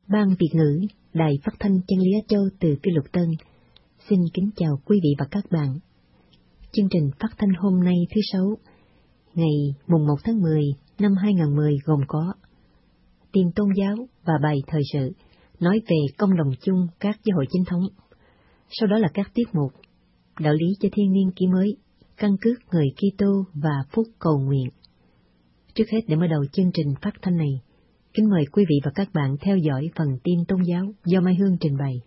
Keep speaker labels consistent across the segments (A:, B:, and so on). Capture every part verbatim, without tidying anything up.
A: Ban Việt ngữ, Đài Phát thanh Chân lý Á Châu từ Tư Lục Tân. Xin kính chào quý vị và các bạn. Chương trình phát thanh hôm nay thứ Sáu, ngày mùng một tháng mười năm hai nghìn không trăm mười gồm có tin tôn giáo và bài thời sự, nói về công đồng chung các giáo hội chính thống. Sau đó là các tiết mục đạo lý cho thiên niên kỷ mới, căn cước người Kitô và phúc cầu nguyện. Trước hết, để mở đầu chương trình phát thanh này, kính mời quý vị và các bạn theo dõi phần tin tôn giáo do Mai Hương trình bày.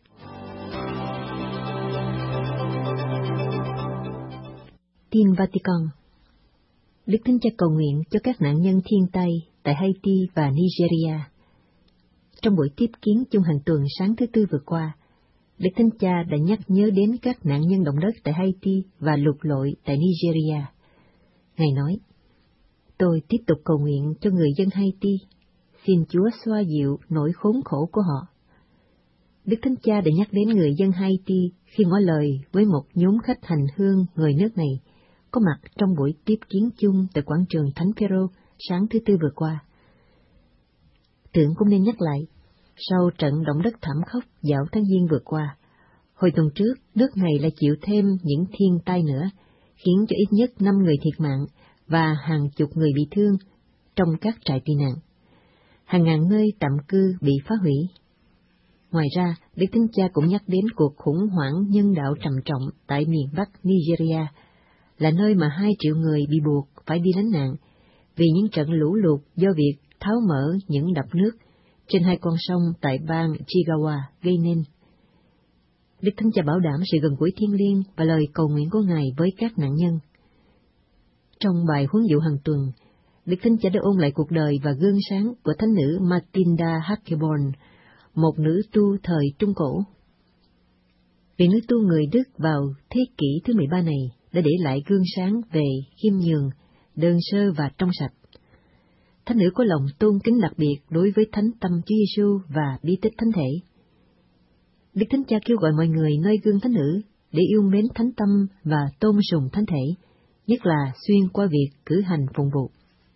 A: Tin Vatican. Đức Thánh Cha cầu nguyện cho các nạn nhân thiên tai tại Haiti và Nigeria. Trong buổi tiếp kiến chung hàng tuần sáng thứ Tư vừa qua, Đức Thánh Cha đã nhắc nhớ đến các nạn nhân động đất tại Haiti và lụt lội tại Nigeria. Ngài nói, tôi tiếp tục cầu nguyện cho người dân Haiti, xin Chúa xoa dịu nỗi khốn khổ của họ. Đức Thánh Cha đã nhắc đến người dân Haiti khi ngỏ lời với một nhóm khách hành hương người nước này, có mặt trong buổi tiếp kiến chung tại quảng trường Thánh Phêrô sáng thứ Tư vừa qua. Tưởng cũng nên nhắc lại, sau trận động đất thảm khốc vào tháng Giêng vừa qua, hồi tuần trước nước này lại chịu thêm những thiên tai nữa, khiến cho ít nhất năm người thiệt mạng và hàng chục người bị thương trong các trại tị nạn. Hàng ngàn nơi tạm cư bị phá hủy. Ngoài ra, Đức Thánh Cha cũng nhắc đến cuộc khủng hoảng nhân đạo trầm trọng tại miền Bắc Nigeria, là nơi mà hai triệu người bị buộc phải đi lánh nạn vì những trận lũ lụt do việc tháo mở những đập nước trên hai con sông tại bang Jigawa gây nên. Đức Thánh Cha bảo đảm sự gần gũi thiêng liêng và lời cầu nguyện của Ngài với các nạn nhân. Trong bài huấn dụ hàng tuần, Đức Thánh Cha đã ôn lại cuộc đời và gương sáng của thánh nữ Matilda Hackeborn, một nữ tu thời Trung Cổ. Vị nữ tu người Đức vào thế kỷ thứ mười ba này đã để lại gương sáng về khiêm nhường, đơn sơ và trong sạch. Thánh nữ có lòng tôn kính đặc biệt đối với Thánh Tâm Chúa Giêsu và bí tích Thánh Thể. Đức Thánh Cha kêu gọi mọi người noi gương thánh nữ để yêu mến Thánh Tâm và tôn sùng Thánh Thể, nhất là xuyên qua việc cử hành phụng vụ.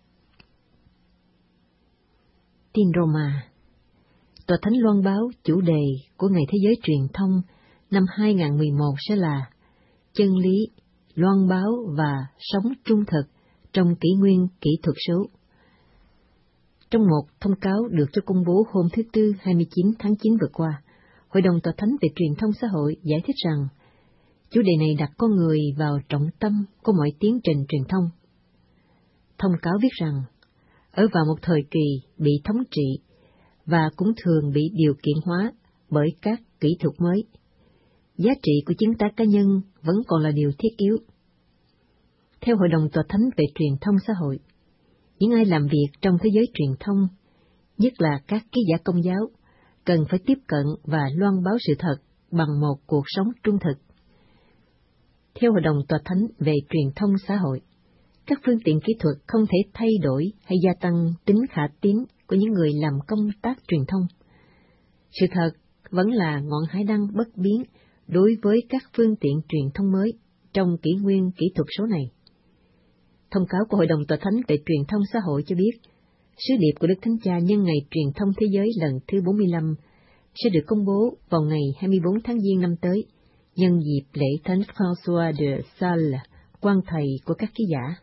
A: Tin Roma. Tòa Thánh loan báo chủ đề của Ngày Thế giới Truyền thông năm hai nghìn không trăm mười một sẽ là chân lý, loan báo và sống trung thực trong kỷ nguyên kỹ thuật số. Trong một thông cáo được cho công bố hôm thứ Tư hai mươi chín tháng chín vừa qua, Hội đồng Tòa Thánh về Truyền thông xã hội giải thích rằng chủ đề này đặt con người vào trọng tâm của mọi tiến trình truyền thông. Thông cáo viết rằng, ở vào một thời kỳ bị thống trị và cũng thường bị điều kiện hóa bởi các kỹ thuật mới, giá trị của chứng tá cá nhân vẫn còn là điều thiết yếu. Theo Hội đồng Tòa Thánh về Truyền thông xã hội, những ai làm việc trong thế giới truyền thông, nhất là các ký giả công giáo, cần phải tiếp cận và loan báo sự thật bằng một cuộc sống trung thực. Theo Hội đồng Tòa Thánh về Truyền thông xã hội, các phương tiện kỹ thuật không thể thay đổi hay gia tăng tính khả tín của những người làm công tác truyền thông. Sự thật vẫn là ngọn hải đăng bất biến đối với các phương tiện truyền thông mới trong kỷ nguyên kỹ thuật số này. Thông cáo của Hội đồng Tòa Thánh về Truyền thông xã hội cho biết, sứ điệp của Đức Thánh Cha nhân ngày Truyền thông Thế giới lần thứ bốn mươi lăm sẽ được công bố vào ngày hai mươi bốn tháng Giêng năm tới, nhân dịp lễ Thánh François de Sales, quan thầy của các ký giả.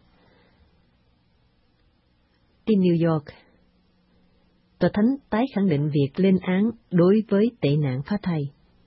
A: Tin New York. Tòa Thánh tái khẳng định việc lên án đối với tệ nạn phá thai.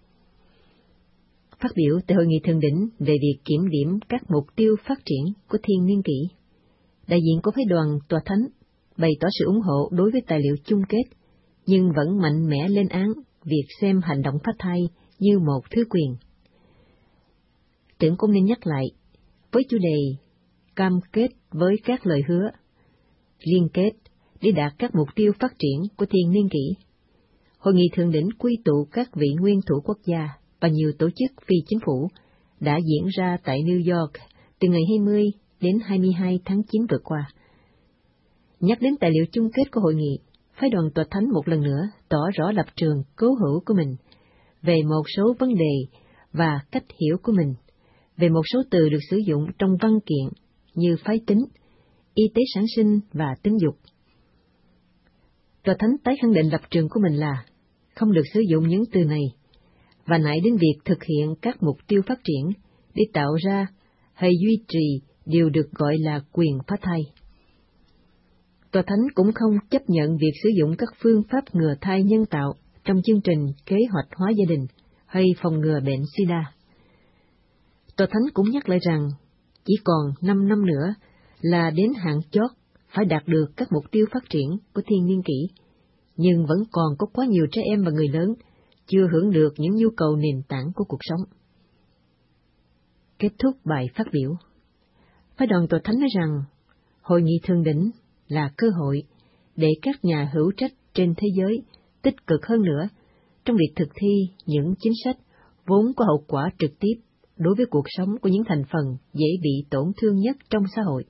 A: Phát biểu tại Hội nghị thượng đỉnh về việc kiểm điểm các mục tiêu phát triển của thiên niên kỷ, đại diện của phái đoàn Tòa Thánh bày tỏ sự ủng hộ đối với tài liệu chung kết, nhưng vẫn mạnh mẽ lên án việc xem hành động phá thai như một thứ quyền. Tưởng cũng nên nhắc lại, với chủ đề cam kết với các lời hứa, liên kết để đạt các mục tiêu phát triển của thiên niên kỷ, Hội nghị thượng đỉnh quy tụ các vị nguyên thủ quốc gia và nhiều tổ chức phi chính phủ đã diễn ra tại New York từ ngày hai mươi đến hai mươi hai tháng chín vừa qua. Nhắc đến tài liệu chung kết của hội nghị, phái đoàn Tòa Thánh một lần nữa tỏ rõ lập trường cố hữu của mình về một số vấn đề và cách hiểu của mình về một số từ được sử dụng trong văn kiện như phái tính, y tế sản sinh và tính dục. Tòa Thánh tái khẳng định lập trường của mình là không được sử dụng những từ này, và nại đến việc thực hiện các mục tiêu phát triển để tạo ra hay duy trì đều được gọi là quyền phá thai. Tòa Thánh cũng không chấp nhận việc sử dụng các phương pháp ngừa thai nhân tạo trong chương trình kế hoạch hóa gia đình hay phòng ngừa bệnh SIDA. Tòa Thánh cũng nhắc lại rằng chỉ còn năm năm nữa là đến hạn chót phải đạt được các mục tiêu phát triển của thiên niên kỷ, nhưng vẫn còn có quá nhiều trẻ em và người lớn chưa hưởng được những nhu cầu nền tảng của cuộc sống. Kết thúc bài phát biểu, phái đoàn Tòa Thánh nói rằng Hội nghị thượng đỉnh là cơ hội để các nhà hữu trách trên thế giới tích cực hơn nữa trong việc thực thi những chính sách vốn có hậu quả trực tiếp đối với cuộc sống của những thành phần dễ bị tổn thương nhất trong xã hội.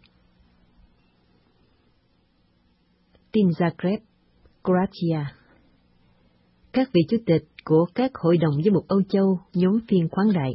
A: Tin Zagreb, Croatia. Các vị chủ tịch của các hội đồng giám mục Âu Châu nhóm phiên khoáng đại.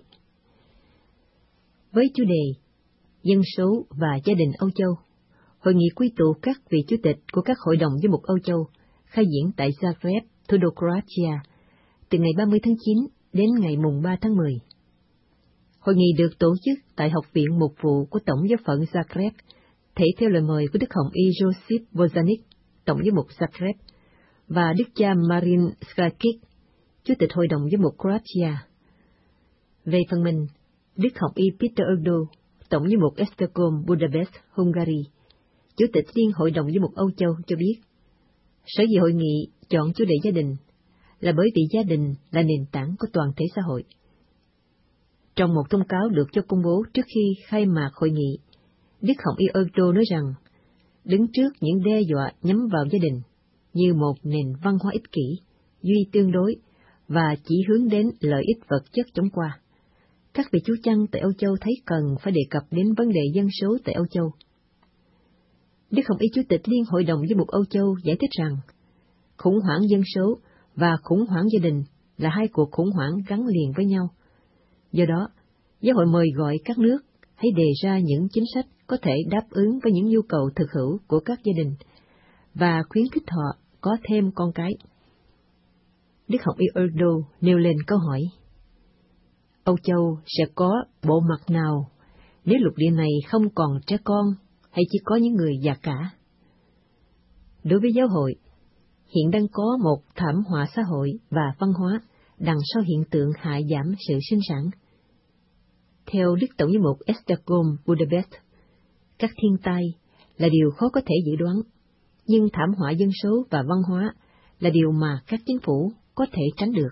A: Với chủ đề Dân số và gia đình Âu Châu, hội nghị quy tụ các vị chủ tịch của các hội đồng giám mục Âu Châu khai diễn tại Zagreb, thủ đô Croatia, từ ngày ba mươi tháng chín đến ngày mùng ba tháng mười. Hội nghị được tổ chức tại Học viện Mục vụ của Tổng giáo phận Zagreb, thể theo lời mời của Đức Hồng Y Josip Bozanic, Tổng giám mục Zagreb, và Đức cha Marin Skakic, Chủ tịch Hội đồng giám mục Croatia. Về phần mình, Đức Hồng Y Peter Erdo, Tổng giám mục Esztergom Budapest, Hungary, Chủ tịch Liên Hội đồng giám mục Âu Châu cho biết, sở dĩ hội nghị chọn chủ đề gia đình là bởi vì gia đình là nền tảng của toàn thể xã hội. Trong một thông cáo được cho công bố trước khi khai mạc hội nghị, Đức Hồng Y Erdo nói rằng, đứng trước những đe dọa nhắm vào gia đình như một nền văn hóa ích kỷ, duy tương đối và chỉ hướng đến lợi ích vật chất chóng qua, các vị chú chăn tại Âu Châu thấy cần phải đề cập đến vấn đề dân số tại Âu Châu. Đức Hồng Y Chủ tịch Liên Hội đồng giám mục Âu Châu giải thích rằng, khủng hoảng dân số và khủng hoảng gia đình là hai cuộc khủng hoảng gắn liền với nhau. Do đó, giáo hội mời gọi các nước hãy đề ra những chính sách có thể đáp ứng với những nhu cầu thực hữu của các gia đình và khuyến khích họ có thêm con cái. Đức Hồng Y Erdo nêu lên câu hỏi: Âu Châu sẽ có bộ mặt nào nếu lục địa này không còn trẻ con hay chỉ có những người già cả? Đối với giáo hội, hiện đang có một thảm họa xã hội và văn hóa đằng sau hiện tượng hạ giảm sự sinh sản. Theo Đức Tổng giám mục Esztergom Budapest, các thiên tai là điều khó có thể dự đoán, nhưng thảm họa dân số và văn hóa là điều mà các chính phủ có thể tránh được.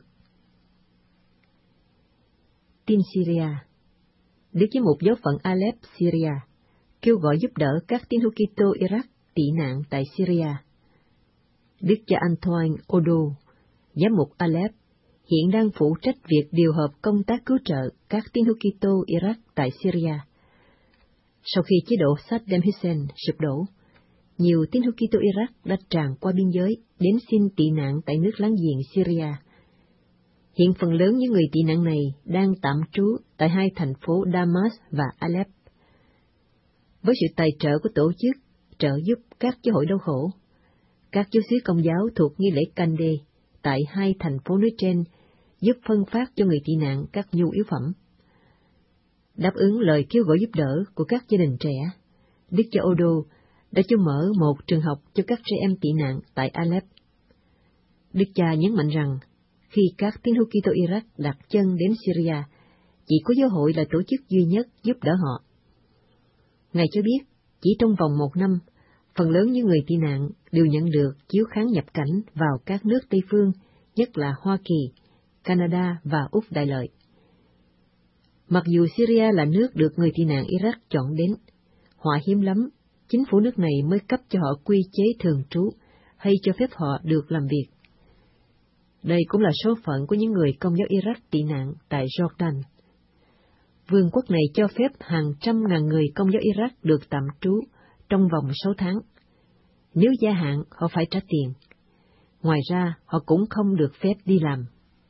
A: Tin Syria. Đức giám mục giáo phận Aleph, Syria, kêu gọi giúp đỡ các tín hữu Kitô Iraq tị nạn tại Syria. Đức cha Antoine Odo, giám mục Aleph, hiện đang phụ trách việc điều hợp công tác cứu trợ các tín hữu Kitô Iraq tại Syria. Sau khi chế độ Saddam Hussein sụp đổ, nhiều tín hữu Kitô Iraq đã tràn qua biên giới đến xin tị nạn tại nước láng giềng Syria. Hiện phần lớn những người tị nạn này đang tạm trú tại hai thành phố Damas và Aleph. Với sự tài trợ của tổ chức trợ giúp các giáo hội đau khổ, các giáo xứ Công giáo thuộc nghi lễ Kande tại hai thành phố nói trên giúp phân phát cho người tị nạn các nhu yếu phẩm. Đáp ứng lời kêu gọi giúp đỡ của các gia đình trẻ, Đức cha Odo đã cho mở một trường học cho các trẻ em tị nạn tại Aleph. Đức cha nhấn mạnh rằng, khi các tín hữu Kitô Iraq đặt chân đến Syria, chỉ có giáo hội là tổ chức duy nhất giúp đỡ họ. Ngài cho biết, chỉ trong vòng một năm, phần lớn những người tị nạn đều nhận được chiếu kháng nhập cảnh vào các nước Tây phương, nhất là Hoa Kỳ, Canada và Úc Đại Lợi. Mặc dù Syria là nước được người tị nạn Iraq chọn đến, họa hiếm lắm, chính phủ nước này mới cấp cho họ quy chế thường trú hay cho phép họ được làm việc. Đây cũng là số phận của những người Công giáo Iraq tị nạn tại Jordan. Vương quốc này cho phép hàng trăm ngàn người Công giáo Iraq được tạm trú trong vòng sáu tháng. Nếu gia hạn, họ phải trả tiền. Ngoài ra, họ cũng không được phép đi làm.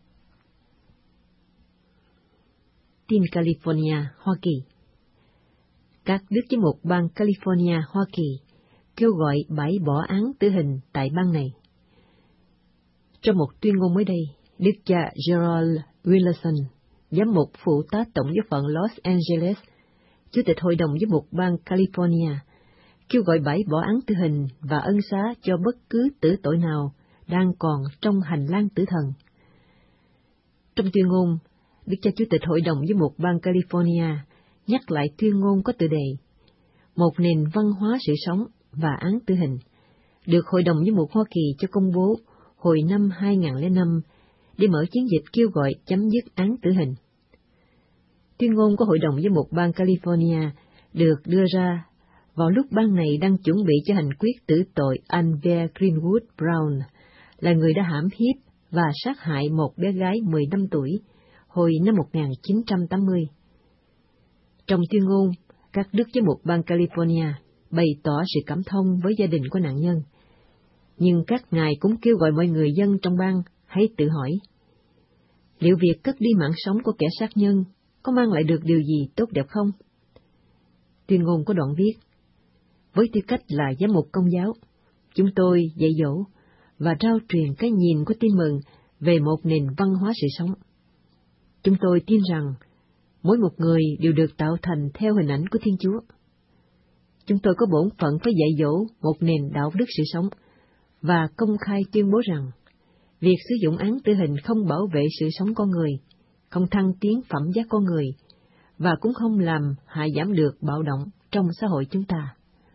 A: Tin California, Hoa Kỳ. Các đức giám mục bang California, Hoa Kỳ kêu gọi bãi bỏ án tử hình tại bang này. Trong một tuyên ngôn mới đây, Đức cha Gerald Wilson, giám mục phụ tá tổng giáo phận Los Angeles, Chủ tịch Hội đồng Giám mục bang California, kêu gọi bãi bỏ án tử hình và ân xá cho bất cứ tử tội nào đang còn trong hành lang tử thần. Trong tuyên ngôn, Đức cha Chủ tịch Hội đồng Giám mục bang California nhắc lại tuyên ngôn có tựa đề Một nền văn hóa sự sống và án tử hình, được Hội đồng Giám mục Hoa Kỳ cho công bố hồi năm hai nghìn lẻ năm để mở chiến dịch kêu gọi chấm dứt án tử hình. Tuyên ngôn của Hội đồng Giám mục bang California được đưa ra vào lúc bang này đang chuẩn bị cho hành quyết tử tội Anvers Greenwood Brown, là người đã hãm hiếp và sát hại một bé gái mười lăm tuổi hồi năm một nghìn chín trăm tám mươi. Trong tuyên ngôn, các đức giám mục bang California bày tỏ sự cảm thông với gia đình của nạn nhân, nhưng các ngài cũng kêu gọi mọi người dân trong bang hãy tự hỏi, liệu việc cất đi mạng sống của kẻ sát nhân có mang lại được điều gì tốt đẹp không? Tuyên ngôn có đoạn viết, với tư cách là giám mục Công giáo, chúng tôi dạy dỗ và trao truyền cái nhìn của tin mừng về một nền văn hóa sự sống. Chúng tôi tin rằng mỗi một người đều được tạo thành theo hình ảnh của Thiên Chúa. Chúng tôi có bổn phận phải dạy dỗ một nền đạo đức sự sống và công khai tuyên bố rằng việc sử dụng án tử hình không bảo vệ sự sống con người, không thăng tiến phẩm giá con người, và cũng không làm hạ giảm được bạo động trong xã hội chúng ta.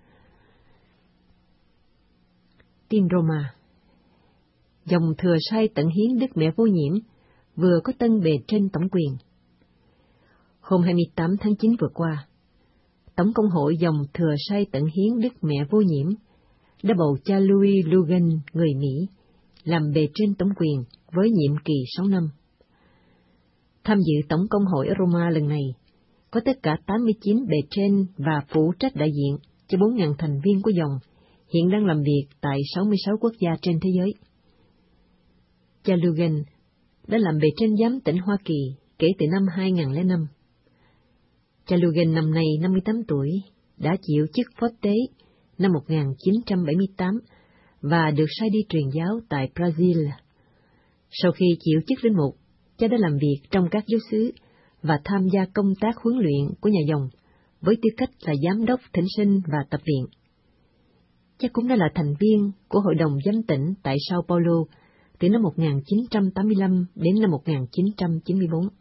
A: Tin Roma. Dòng thừa sai tận hiến Đức Mẹ Vô Nhiễm vừa có tân bề trên tổng quyền. Hôm hai mươi tám tháng chín vừa qua, Tổng công hội dòng thừa sai tận hiến Đức Mẹ Vô Nhiễm đã bầu cha Louis Logan, người Mỹ, làm bề trên tổng quyền với nhiệm kỳ sáu năm. Tham dự Tổng công hội ở Roma lần này, có tất cả tám mươi chín bề trên và phụ trách đại diện cho bốn nghìn thành viên của dòng, hiện đang làm việc tại sáu mươi sáu quốc gia trên thế giới. Cha Logan đã làm bề trên giám tỉnh Hoa Kỳ kể từ năm hai nghìn lẻ năm. Cha Logan năm nay năm mươi tám tuổi, đã chịu chức phó tế năm một nghìn chín trăm bảy mươi tám và được sai đi truyền giáo tại Brazil. Sau khi chịu chức linh mục, cha đã làm việc trong các giáo xứ và tham gia công tác huấn luyện của nhà dòng với tư cách là giám đốc thỉnh sinh và tập viện. Cha cũng đã là thành viên của Hội đồng giám tỉnh tại Sao Paulo từ năm một nghìn chín trăm tám mươi lăm đến năm một nghìn chín trăm chín mươi bốn.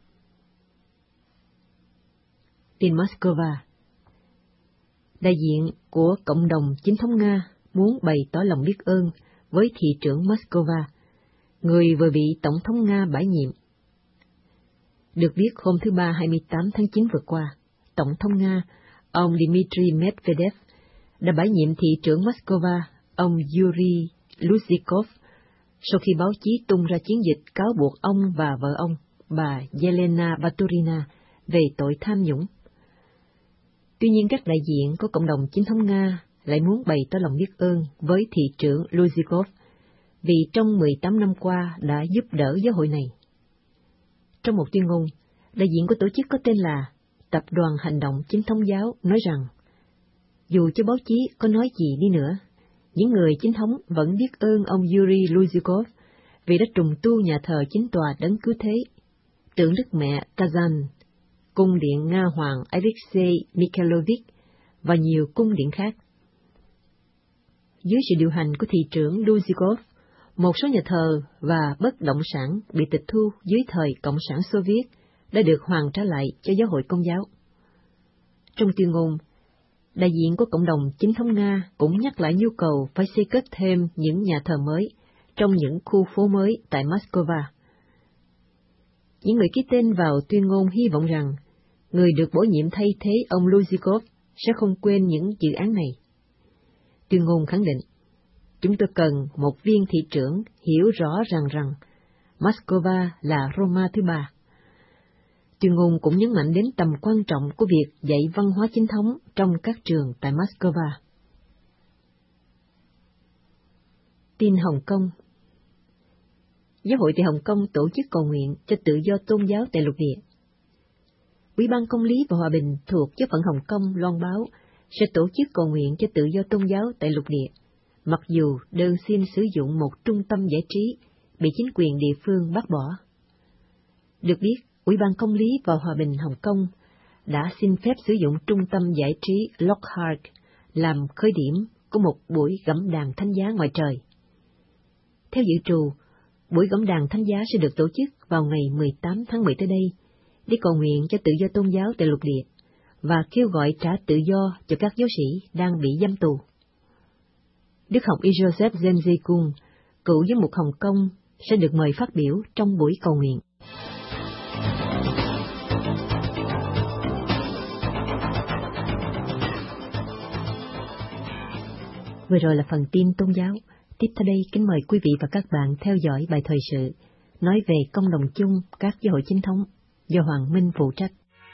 A: Tin Moscow. Đại diện của cộng đồng chính thống Nga muốn bày tỏ lòng biết ơn với thị trưởng Moscow, người vừa bị Tổng thống Nga bãi nhiệm. Được biết hôm thứ Ba hai mươi tám tháng chín vừa qua, Tổng thống Nga, ông Dmitry Medvedev, đã bãi nhiệm thị trưởng Moscow, ông Yuri Luzhikov, sau khi báo chí tung ra chiến dịch cáo buộc ông và vợ ông, bà Yelena Baturina, về tội tham nhũng. Tuy nhiên, các đại diện của cộng đồng chính thống Nga lại muốn bày tỏ lòng biết ơn với thị trưởng Luzhikov vì trong mười tám năm qua đã giúp đỡ giáo hội này. Trong một tuyên ngôn, đại diện của tổ chức có tên là Tập đoàn Hành động Chính thống giáo nói rằng, dù cho báo chí có nói gì đi nữa, những người chính thống vẫn biết ơn ông Yuri Luzhikov vì đã trùng tu nhà thờ chính tòa Đấng Cứu Thế, tượng Đức Mẹ Kazan, cung điện Nga Hoàng Alexei Mikhailovich và nhiều cung điện khác. Dưới sự điều hành của thị trưởng Luzhikov, một số nhà thờ và bất động sản bị tịch thu dưới thời Cộng sản Xô Viết đã được hoàn trả lại cho giáo hội Công giáo. Trong tuyên ngôn, đại diện của cộng đồng chính thống Nga cũng nhắc lại nhu cầu phải xây cất thêm những nhà thờ mới trong những khu phố mới tại Moscow. Những người ký tên vào tuyên ngôn hy vọng rằng người được bổ nhiệm thay thế ông Luzhikov sẽ không quên những dự án này. Tuyên ngôn khẳng định, chúng tôi cần một viên thị trưởng hiểu rõ ràng rằng Moscow là Roma thứ ba. Tuyên ngôn cũng nhấn mạnh đến tầm quan trọng của việc dạy văn hóa chính thống trong các trường tại Moscow. Tin Hồng Kông. Giáo hội tại Hồng Kông tổ chức cầu nguyện cho tự do tôn giáo tại lục địa. Ủy ban Công lý và Hòa bình thuộc giáo phận Hồng Kông loan báo sẽ tổ chức cầu nguyện cho tự do tôn giáo tại lục địa, mặc dù đơn xin sử dụng một trung tâm giải trí bị chính quyền địa phương bác bỏ. Được biết, Ủy ban Công lý và Hòa bình Hồng Kông đã xin phép sử dụng trung tâm giải trí Lockhart làm khởi điểm của một buổi gẫm đàn thánh giá ngoài trời. Theo dự trù, buổi gẫm đàn thánh giá sẽ được tổ chức vào ngày mười tám tháng mười tới đây, để cầu nguyện cho tự do tôn giáo tại lục địa và kêu gọi trả tự do cho các giáo sĩ đang bị giam tù. Đức học y Joseph James J. Kung, cựu giám mục Hồng Kông, sẽ được mời phát biểu trong buổi cầu nguyện. Vừa rồi là phần tin tôn giáo. Tiếp theo đây, kính mời quý vị và các bạn theo dõi bài thời sự nói về công đồng chung các giáo hội chính thống do Hoàng Minh phụ trách.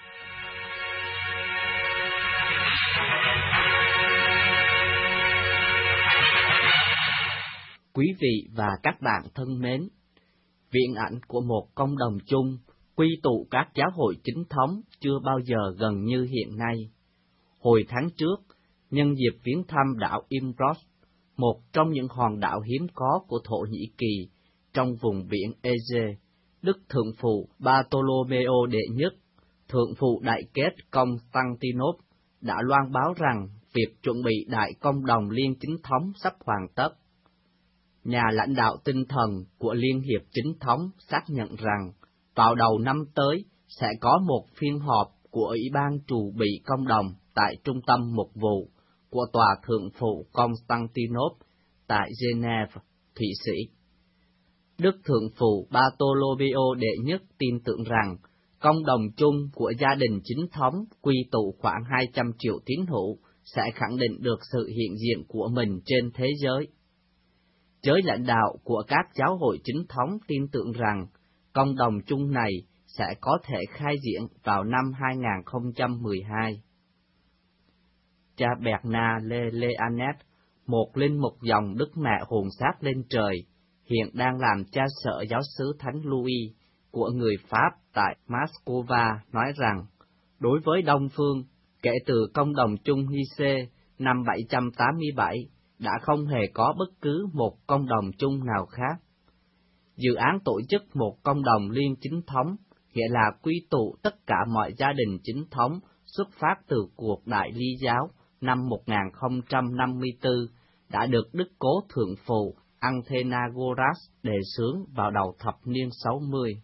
B: Quý vị và các bạn thân mến, viễn ảnh của một công đồng chung quy tụ các giáo hội chính thống chưa bao giờ gần như hiện nay. Hồi tháng trước, nhân dịp viếng thăm đảo Imbros, một trong những hòn đảo hiếm có của Thổ Nhĩ Kỳ trong vùng biển Ege, Đức Thượng phụ Bartolomeo đệ nhất, Thượng phụ Đại Kết Constantinople đã loan báo rằng việc chuẩn bị Đại Công đồng Liên Chính thống sắp hoàn tất. Nhà lãnh đạo tinh thần của Liên hiệp Chính thống xác nhận rằng vào đầu năm tới sẽ có một phiên họp của Ủy ban trù bị công đồng tại Trung tâm Mục vụ của Tòa Thượng phụ Constantinople tại Geneva, Thụy Sĩ. Đức Thượng phụ Bartolomeo đệ nhất tin tưởng rằng công đồng chung của gia đình chính thống quy tụ khoảng hai trăm triệu tín hữu sẽ khẳng định được sự hiện diện của mình trên thế giới. Giới lãnh đạo của các giáo hội chính thống tin tưởng rằng công đồng chung này sẽ có thể khai diễn vào năm hai nghìn không trăm mười hai. Cha Bernard Le Leanet, một linh mục dòng Đức Mẹ hồn xác lên trời, hiện đang làm cha sở giáo xứ Thánh Louis của người Pháp tại Moscow, nói rằng, đối với Đông Phương, kể từ công đồng chung Nice năm bảy trăm tám mươi bảy, đã không hề có bất cứ một công đồng chung nào khác. Dự án tổ chức một công đồng liên chính thống, nghĩa là quy tụ tất cả mọi gia đình chính thống xuất phát từ cuộc Đại Ly giáo năm một nghìn không trăm năm mươi tư, đã được Đức Cố Thượng phụ Athenagoras đề xướng vào đầu thập niên sáu mươi.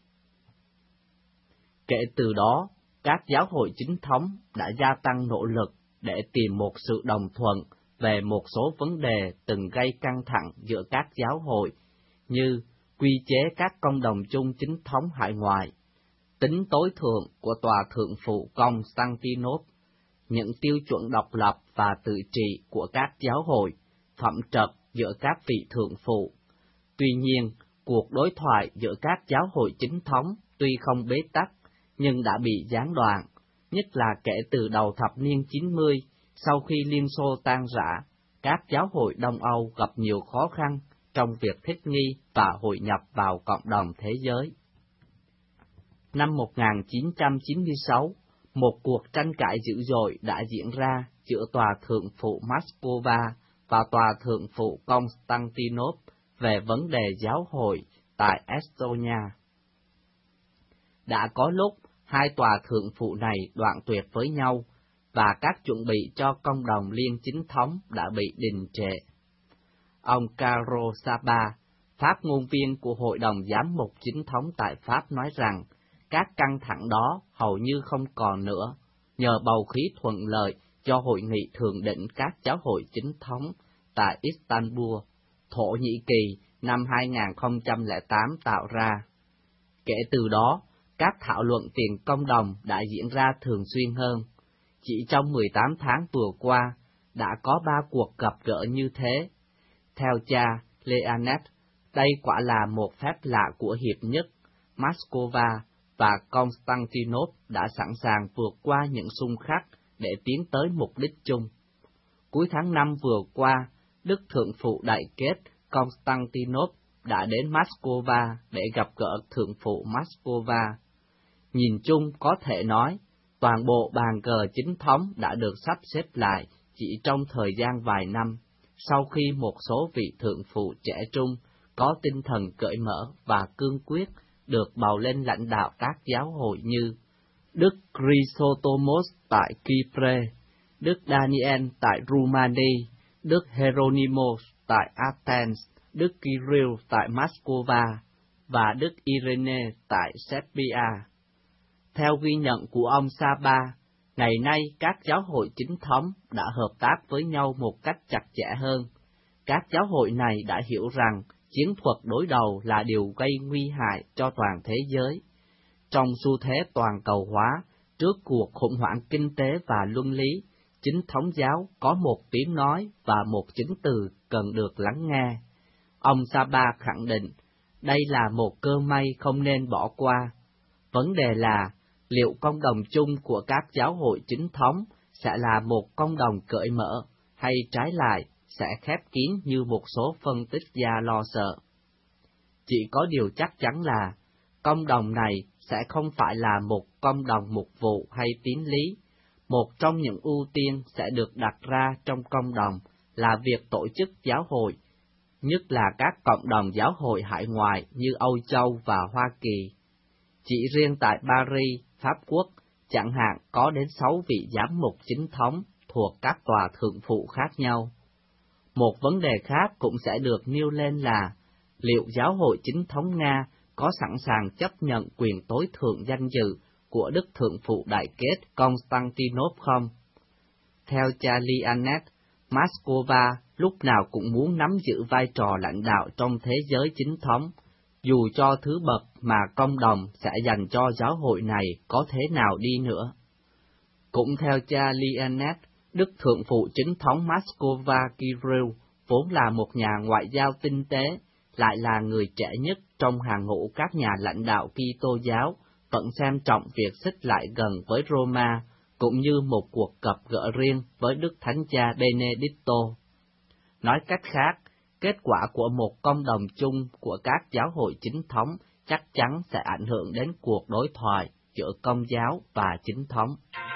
B: Kể từ đó, các giáo hội chính thống đã gia tăng nỗ lực để tìm một sự đồng thuận về một số vấn đề từng gây căng thẳng giữa các giáo hội, như quy chế các công đồng chung chính thống hải ngoại, tính tối thượng của Tòa Thượng phụ Constantinople, những tiêu chuẩn độc lập và tự trị của các giáo hội, phẩm trật giữa các vị thượng phụ. Tuy nhiên, cuộc đối thoại giữa các giáo hội chính thống tuy không bế tắc, nhưng đã bị gián đoạn, nhất là kể từ đầu thập niên chín mươi, sau khi Liên Xô tan rã, các giáo hội Đông Âu gặp nhiều khó khăn trong việc thích nghi và hội nhập vào cộng đồng thế giới. Năm một nghìn chín trăm chín mươi sáu, một cuộc tranh cãi dữ dội đã diễn ra giữa Tòa Thượng phụ Moscow và Tòa Thượng phụ Constantinople về vấn đề giáo hội tại Estonia. Đã có lúc hai tòa thượng phụ này đoạn tuyệt với nhau, và các chuẩn bị cho công đồng liên chính thống đã bị đình trệ. Ông Carlo Saba, phát ngôn viên của Hội đồng Giám mục chính thống tại Pháp nói rằng, các căng thẳng đó hầu như không còn nữa, nhờ bầu khí thuận lợi do Hội nghị thượng đỉnh các giáo hội chính thống tại Istanbul, Thổ Nhĩ Kỳ năm hai nghìn không trăm lẻ tám tạo ra. Kể từ đó, các thảo luận tiền công đồng đã diễn ra thường xuyên hơn. Chỉ trong mười tám tháng vừa qua, đã có ba cuộc gặp gỡ như thế. Theo cha Leanet, đây quả là một phép lạ của hiệp nhất. Moscow và Constantinople đã sẵn sàng vượt qua những xung khắc để tiến tới mục đích chung. Cuối tháng năm vừa qua, Đức Thượng phụ Đại Kết Constantinople đã đến Moscow để gặp gỡ Thượng phụ Moscow. Nhìn chung có thể nói, toàn bộ bàn cờ chính thống đã được sắp xếp lại chỉ trong thời gian vài năm, sau khi một số vị thượng phụ trẻ trung có tinh thần cởi mở và cương quyết được bầu lên lãnh đạo các giáo hội như Đức Chrysotomos tại Chypre, Đức Daniel tại Rumani, Đức Hieronymus tại Athens, Đức Kirill tại Moscow và Đức Irene tại Serbia. Theo ghi nhận của ông Saba, ngày nay các giáo hội chính thống đã hợp tác với nhau một cách chặt chẽ hơn. Các giáo hội này đã hiểu rằng chiến thuật đối đầu là điều gây nguy hại cho toàn thế giới. Trong xu thế toàn cầu hóa, trước cuộc khủng hoảng kinh tế và luân lý, chính thống giáo có một tiếng nói và một chứng từ cần được lắng nghe. Ông Saba khẳng định, đây là một cơ may không nên bỏ qua. Vấn đề là, liệu cộng đồng chung của các giáo hội chính thống sẽ là một cộng đồng cởi mở, hay trái lại, sẽ khép kín như một số phân tích gia lo sợ? Chỉ có điều chắc chắn là, cộng đồng này sẽ không phải là một cộng đồng mục vụ hay tín lý. Một trong những ưu tiên sẽ được đặt ra trong cộng đồng là việc tổ chức giáo hội, nhất là các cộng đồng giáo hội hải ngoại như Âu Châu và Hoa Kỳ. Chỉ riêng tại Paris, Pháp Quốc, chẳng hạn có đến sáu vị giám mục chính thống thuộc các tòa thượng phụ khác nhau. Một vấn đề khác cũng sẽ được nêu lên là, liệu giáo hội chính thống Nga có sẵn sàng chấp nhận quyền tối thượng danh dự của Đức Thượng phụ Đại Kết Constantinople không? Theo cha Lianet, Moscow lúc nào cũng muốn nắm giữ vai trò lãnh đạo trong thế giới chính thống, dù cho thứ bậc mà cộng đồng sẽ dành cho giáo hội này có thế nào đi nữa. Cũng theo cha Lianet, Đức Thượng phụ chính thống Moscow Kirill vốn là một nhà ngoại giao tinh tế, lại là người trẻ nhất trong hàng ngũ các nhà lãnh đạo Kitô giáo, vẫn xem trọng việc xích lại gần với Roma, cũng như một cuộc gặp gỡ riêng với Đức Thánh Cha Benedicto. Nói cách khác, kết quả của một cộng đồng chung của các giáo hội chính thống chắc chắn sẽ ảnh hưởng đến cuộc đối thoại giữa Công giáo và chính thống.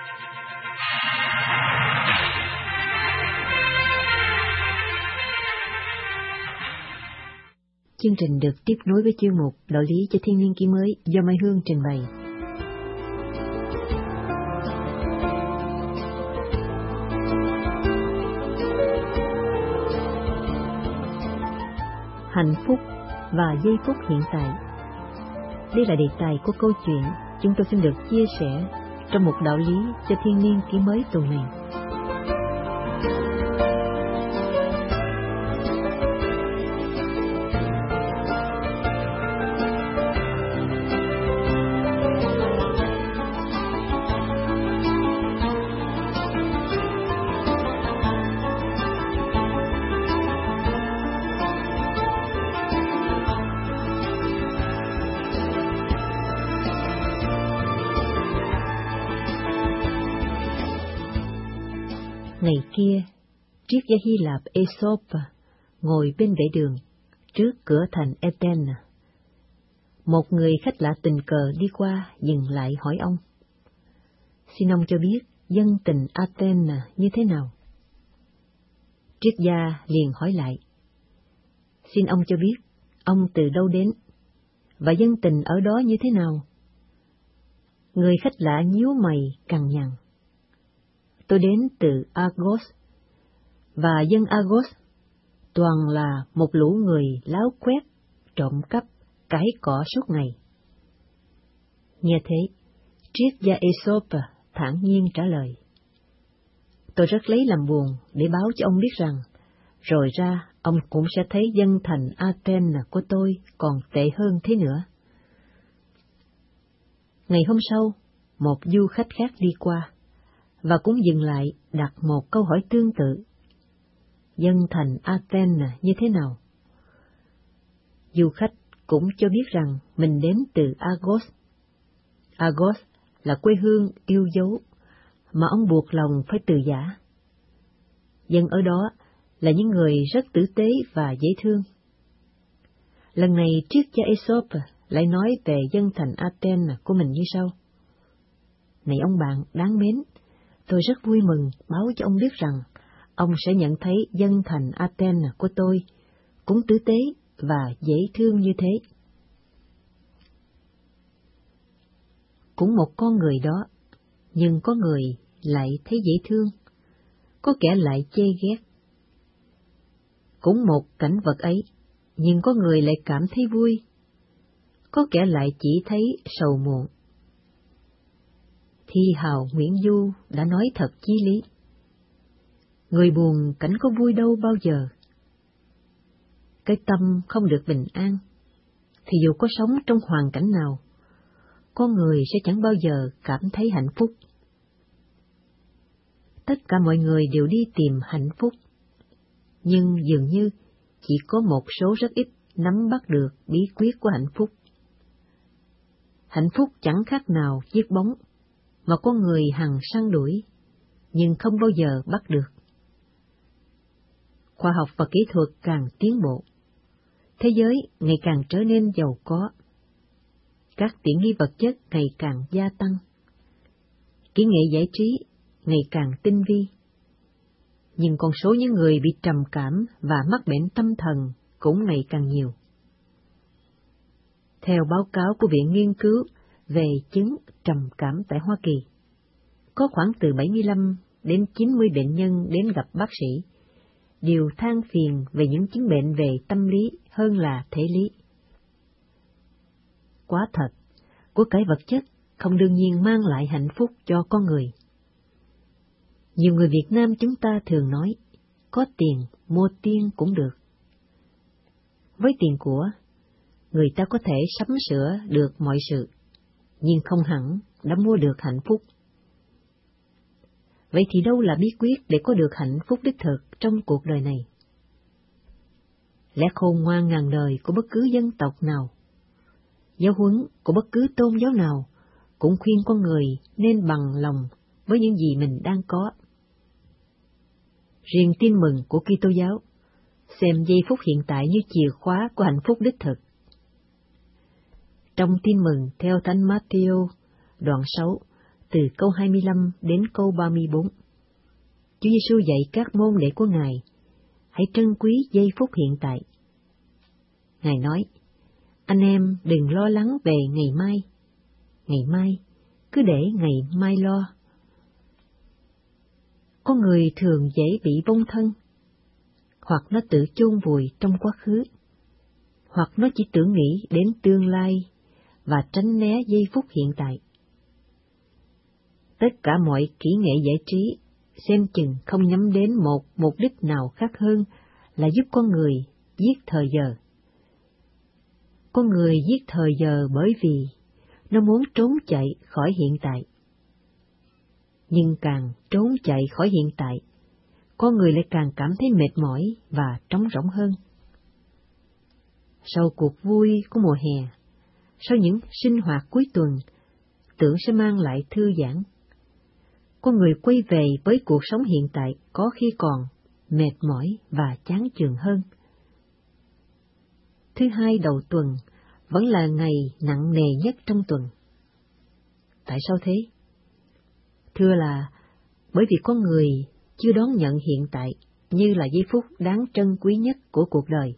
A: Chương trình được tiếp nối với chuyên mục Đạo lý cho thiên niên kỷ mới do Mai Hương trình bày. Hạnh phúc và giây phút hiện tại. Đây là đề tài của câu chuyện chúng tôi xin được chia sẻ trong một đạo lý cho thiên niên kỷ mới tuần này. Ngày kia, triết gia Hy Lạp Aesop ngồi bên vệ đường, trước cửa thành Athens. Một người khách lạ tình cờ đi qua dừng lại hỏi ông: "Xin ông cho biết dân tình Athens như thế nào?" Triết gia liền hỏi lại: "Xin ông cho biết ông từ đâu đến, và dân tình ở đó như thế nào?" Người khách lạ nhíu mày cằn nhằn: "Tôi đến từ Argos, và dân Argos toàn là một lũ người láo quét, trộm cắp, cãi cọ suốt ngày." Nghe thế, triết gia Aesop thản nhiên trả lời: "Tôi rất lấy làm buồn để báo cho ông biết rằng, rồi ra ông cũng sẽ thấy dân thành Athens của tôi còn tệ hơn thế nữa." Ngày hôm sau, một du khách khác đi qua, và cũng dừng lại đặt một câu hỏi tương tự: "Dân thành Athens như thế nào?" Du khách cũng cho biết rằng mình đến từ Argos. Argos là quê hương yêu dấu mà ông buộc lòng phải từ giã. Dân ở đó là những người rất tử tế và dễ thương. Lần này triết gia Aesop lại nói về dân thành Athens của mình như sau: "Này ông bạn đáng mến, tôi rất vui mừng báo cho ông biết rằng ông sẽ nhận thấy dân thành Athens của tôi cũng tử tế và dễ thương như thế. Cũng một con người đó, nhưng có người lại thấy dễ thương, có kẻ lại chê ghét. Cũng một cảnh vật ấy, nhưng có người lại cảm thấy vui, có kẻ lại chỉ thấy sầu muộn. Thi hào Nguyễn Du đã nói thật chí lý. Người buồn cảnh có vui đâu bao giờ. Cái tâm không được bình an, thì dù có sống trong hoàn cảnh nào, con người sẽ chẳng bao giờ cảm thấy hạnh phúc. Tất cả mọi người đều đi tìm hạnh phúc, nhưng dường như chỉ có một số rất ít nắm bắt được bí quyết của hạnh phúc. Hạnh phúc chẳng khác nào chiếc bóng mà con người hằng săn đuổi, nhưng không bao giờ bắt được. Khoa học và kỹ thuật càng tiến bộ, thế giới ngày càng trở nên giàu có, các tiện nghi vật chất ngày càng gia tăng, kỹ nghệ giải trí ngày càng tinh vi, nhưng con số những người bị trầm cảm và mắc bệnh tâm thần cũng ngày càng nhiều. Theo báo cáo của Viện Nghiên cứu về chứng trầm cảm tại Hoa Kỳ, có khoảng từ bảy mươi lăm đến chín mươi bệnh nhân đến gặp bác sĩ đều than phiền về những chứng bệnh về tâm lý hơn là thể lý. Quá thật, của cải vật chất không đương nhiên mang lại hạnh phúc cho con người. Nhiều người Việt Nam chúng ta thường nói, có tiền mua tiên cũng được. Với tiền của, người ta có thể sắm sửa được mọi sự, nhưng không hẳn đã mua được hạnh phúc. Vậy thì đâu là bí quyết để có được hạnh phúc đích thực trong cuộc đời này? Lẽ khôn ngoan ngàn đời của bất cứ dân tộc nào, giáo huấn của bất cứ tôn giáo nào cũng khuyên con người nên bằng lòng với những gì mình đang có. Riêng tin mừng của Kitô giáo xem giây phút hiện tại như chìa khóa của hạnh phúc đích thực. Trong tin mừng theo Thánh Matthew, đoạn sáu, từ câu hai mươi lăm đến câu ba mươi bốn, Chúa Giêsu dạy các môn đệ của Ngài hãy trân quý giây phút hiện tại. Ngài nói, anh em đừng lo lắng về ngày mai, ngày mai cứ để ngày mai lo. Con người thường dễ bị vong thân, hoặc nó tự chôn vùi trong quá khứ, hoặc nó chỉ tưởng nghĩ đến tương lai và tránh né giây phút hiện tại. Tất cả mọi kỹ nghệ giải trí xem chừng không nhắm đến một mục đích nào khác hơn là giúp con người giết thời giờ. Con người giết thời giờ bởi vì nó muốn trốn chạy khỏi hiện tại. Nhưng càng trốn chạy khỏi hiện tại, con người lại càng cảm thấy mệt mỏi và trống rỗng hơn. Sau cuộc vui của mùa hè, sau những sinh hoạt cuối tuần, tưởng sẽ mang lại thư giãn. Con người quay về với cuộc sống hiện tại có khi còn mệt mỏi và chán chường hơn. Thứ hai đầu tuần vẫn là ngày nặng nề nhất trong tuần. Tại sao thế? Thưa là bởi vì con người chưa đón nhận hiện tại như là giây phút đáng trân quý nhất của cuộc đời.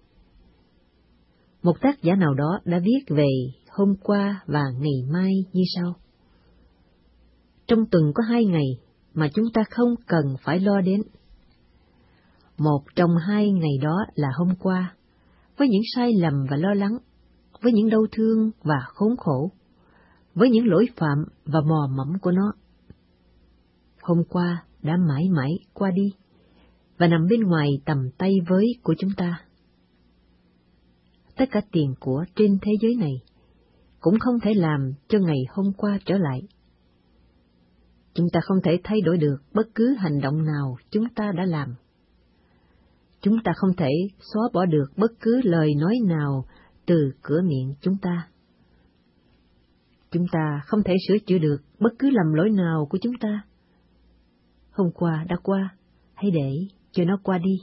A: Một tác giả nào đó đã viết về hôm qua và ngày mai như sau. Trong tuần có hai ngày mà chúng ta không cần phải lo đến. Một trong hai ngày đó là hôm qua, với những sai lầm và lo lắng, với những đau thương và khốn khổ, với những lỗi phạm và mò mẫm của nó. Hôm qua đã mãi mãi qua đi, và nằm bên ngoài tầm tay với của chúng ta. Tất cả tiền của trên thế giới này cũng không thể làm cho ngày hôm qua trở lại. Chúng ta không thể thay đổi được bất cứ hành động nào chúng ta đã làm. Chúng ta không thể xóa bỏ được bất cứ lời nói nào từ cửa miệng chúng ta. Chúng ta không thể sửa chữa được bất cứ lầm lỗi nào của chúng ta. Hôm qua đã qua, hãy để cho nó qua đi.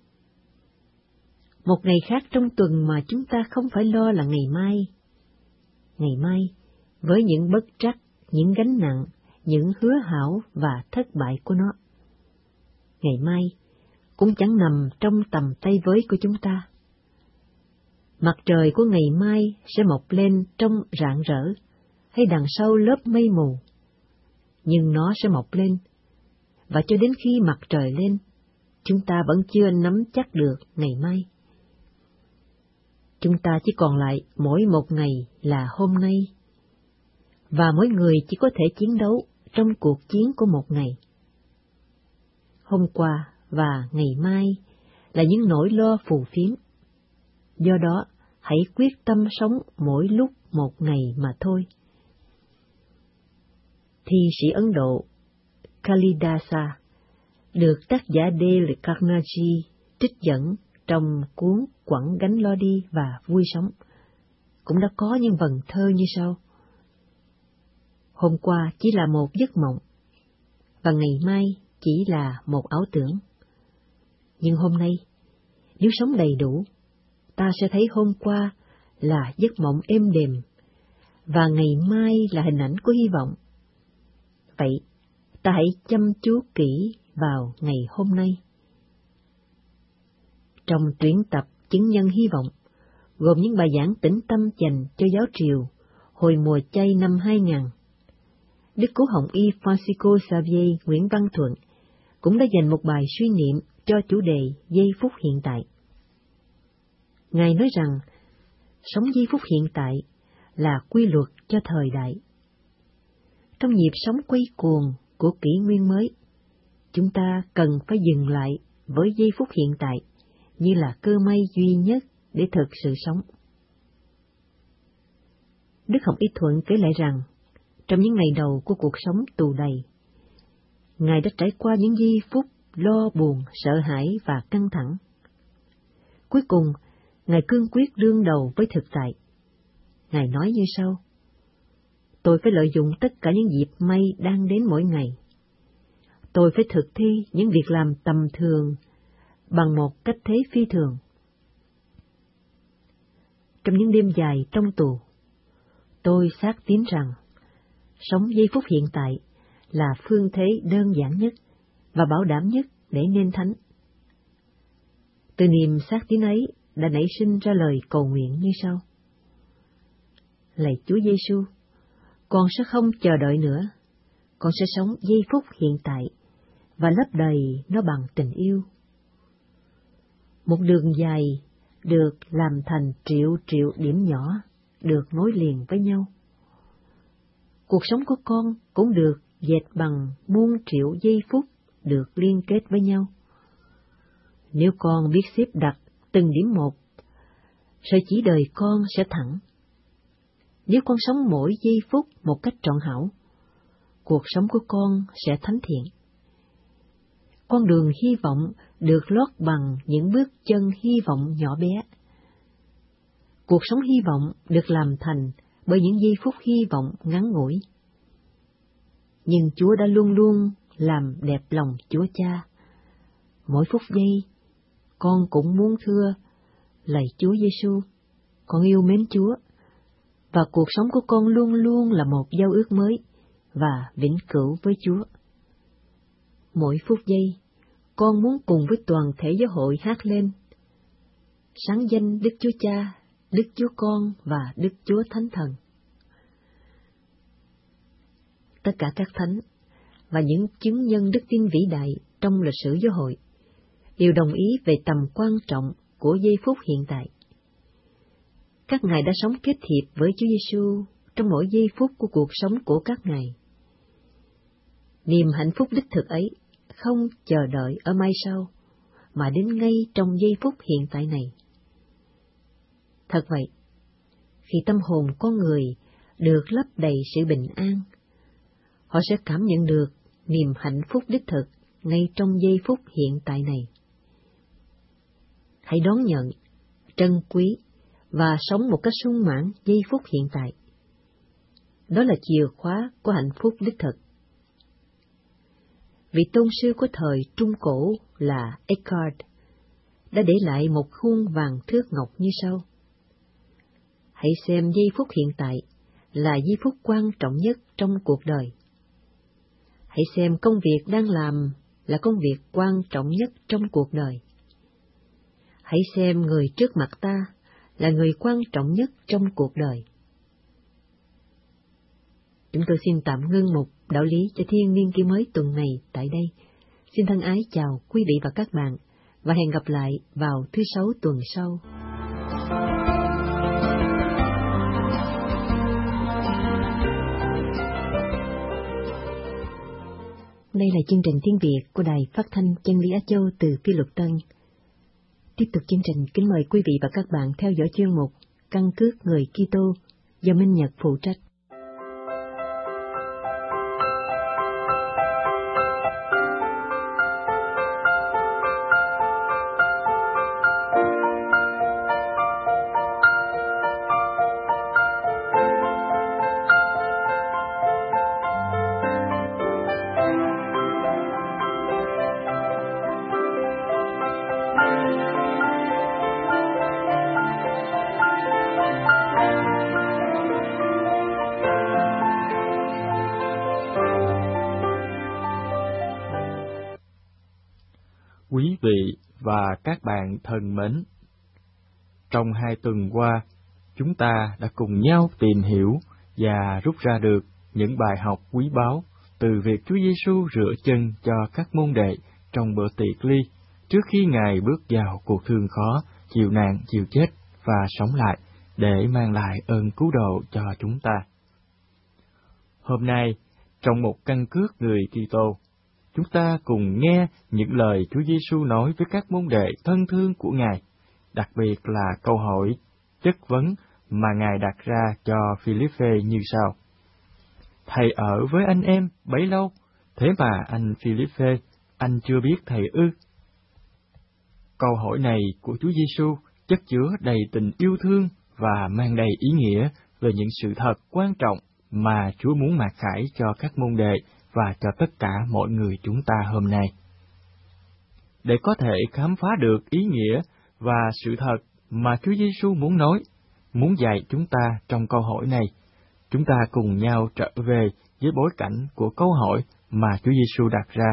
A: Một ngày khác trong tuần mà chúng ta không phải lo là ngày mai. Ngày mai, với những bất trắc, những gánh nặng, những hứa hảo và thất bại của nó. Ngày mai cũng chẳng nằm trong tầm tay với của chúng ta. Mặt trời của ngày mai sẽ mọc lên trong rạng rỡ, hay đằng sau lớp mây mù. Nhưng nó sẽ mọc lên, và cho đến khi mặt trời lên, chúng ta vẫn chưa nắm chắc được ngày mai. Chúng ta chỉ còn lại mỗi một ngày là hôm nay, và mỗi người chỉ có thể chiến đấu trong cuộc chiến của một ngày. Hôm qua và ngày mai là những nỗi lo phù phiếm. Do đó, hãy quyết tâm sống mỗi lúc một ngày mà thôi. Thi sĩ Ấn Độ Kalidasa được tác giả Dale Carnegie trích dẫn trong cuốn Quẳng gánh lo đi và vui sống, cũng đã có những vần thơ như sau. Hôm qua chỉ là một giấc mộng, và ngày mai chỉ là một ảo tưởng. Nhưng hôm nay, nếu sống đầy đủ, ta sẽ thấy hôm qua là giấc mộng êm đềm, và ngày mai là hình ảnh của hy vọng. Vậy, ta hãy chăm chú kỹ vào ngày hôm nay. Trong tuyển tập chứng nhân hy vọng, gồm những bài giảng tĩnh tâm dành cho giáo triều hồi mùa chay năm hai nghìn, Đức Cố Hồng Y Francisco Xavier Nguyễn Văn Thuận cũng đã dành một bài suy niệm cho chủ đề giây phút hiện tại. Ngài nói rằng, sống giây phút hiện tại là quy luật cho thời đại. Trong nhịp sống quay cuồng của kỷ nguyên mới, chúng ta cần phải dừng lại với giây phút hiện tại như là cơ may duy nhất để thực sự sống. Đức Hồng Y Thuận kể lại rằng, trong những ngày đầu của cuộc sống tù đầy, Ngài đã trải qua những giây phút lo buồn, sợ hãi và căng thẳng. Cuối cùng, Ngài cương quyết đương đầu với thực tại. Ngài nói như sau: Tôi phải lợi dụng tất cả những dịp may đang đến mỗi ngày. Tôi phải thực thi những việc làm tầm thường bằng một cách thế phi thường. Trong những đêm dài trong tù, tôi xác tín rằng sống giây phút hiện tại là phương thế đơn giản nhất và bảo đảm nhất để nên thánh. Từ niềm xác tín ấy đã nảy sinh ra lời cầu nguyện như sau: Lạy Chúa Giêsu, con sẽ không chờ đợi nữa, con sẽ sống giây phút hiện tại và lấp đầy nó bằng tình yêu. Một đường dài được làm thành triệu triệu điểm nhỏ được nối liền với nhau. Cuộc sống của con cũng được dệt bằng muôn triệu giây phút được liên kết với nhau. Nếu con biết xếp đặt từng điểm một, sợi chỉ đời con sẽ thẳng. Nếu con sống mỗi giây phút một cách trọn hảo, cuộc sống của con sẽ thánh thiện. Con đường hy vọng được lót bằng những bước chân hy vọng nhỏ bé. Cuộc sống hy vọng được làm thành bởi những giây phút hy vọng ngắn ngủi. Nhưng Chúa đã luôn luôn làm đẹp lòng Chúa Cha. Mỗi phút giây, con cũng muốn thưa: Lạy Chúa Giêsu, con yêu mến Chúa, và cuộc sống của con luôn luôn là một giao ước mới và vĩnh cửu với Chúa. Mỗi phút giây, con muốn cùng với toàn thể giáo hội hát lên: Sáng danh Đức Chúa Cha, Đức Chúa Con và Đức Chúa Thánh Thần. Tất cả các thánh và những chứng nhân đức tin vĩ đại trong lịch sử giáo hội đều đồng ý về tầm quan trọng của giây phút hiện tại. Các ngài đã sống kết hiệp với Chúa Giêsu trong mỗi giây phút của cuộc sống của các ngài. Niềm hạnh phúc đích thực ấy không chờ đợi ở mai sau, mà đến ngay trong giây phút hiện tại này. Thật vậy, khi tâm hồn con người được lấp đầy sự bình an, họ sẽ cảm nhận được niềm hạnh phúc đích thực ngay trong giây phút hiện tại này. Hãy đón nhận, trân quý và sống một cách sung mãn giây phút hiện tại. Đó là chìa khóa của hạnh phúc đích thực. Vị tôn sư của thời Trung Cổ là Eckhart đã để lại một khuôn vàng thước ngọc như sau: Hãy xem giây phút hiện tại là giây phút quan trọng nhất trong cuộc đời. Hãy xem công việc đang làm là công việc quan trọng nhất trong cuộc đời. Hãy xem người trước mặt ta là người quan trọng nhất trong cuộc đời. Chúng tôi xin tạm ngưng một đạo lý cho thiên niên kỷ mới tuần này tại đây. Xin thân ái chào quý vị và các bạn, và hẹn gặp lại vào thứ Sáu tuần sau. Đây là chương trình tiếng Việt của Đài Phát thanh Chân lý Á Châu từ Phi Luật Tân. Tiếp tục chương trình, kính mời quý vị và các bạn theo dõi chuyên mục Căn cước người Kitô do Minh Nhật phụ trách.
C: Quý vị và các bạn thân mến, trong hai tuần qua, chúng ta đã cùng nhau tìm hiểu và rút ra được những bài học quý báu từ việc Chúa Giêsu rửa chân cho các môn đệ trong bữa tiệc ly trước khi Ngài bước vào cuộc thương khó, chịu nạn, chịu chết và sống lại để mang lại ơn cứu độ cho chúng ta. Hôm nay, trong một căn cước người Kitô, chúng ta cùng nghe những lời Chúa Giêsu nói với các môn đệ thân thương của Ngài, đặc biệt là câu hỏi chất vấn mà Ngài đặt ra cho Philippe như sau: Thầy ở với anh em bấy lâu, thế mà anh Philippe, anh chưa biết Thầy ư? Câu hỏi này của Chúa Giêsu chất chứa đầy tình yêu thương và mang đầy ý nghĩa về những sự thật quan trọng mà Chúa muốn mặc khải cho các môn đệ và cho tất cả mọi người chúng ta hôm nay. Để có thể khám phá được ý nghĩa và sự thật mà Chúa Giêsu muốn nói, muốn dạy chúng ta trong câu hỏi này, chúng ta cùng nhau trở về với bối cảnh của câu hỏi mà Chúa Giêsu đặt ra.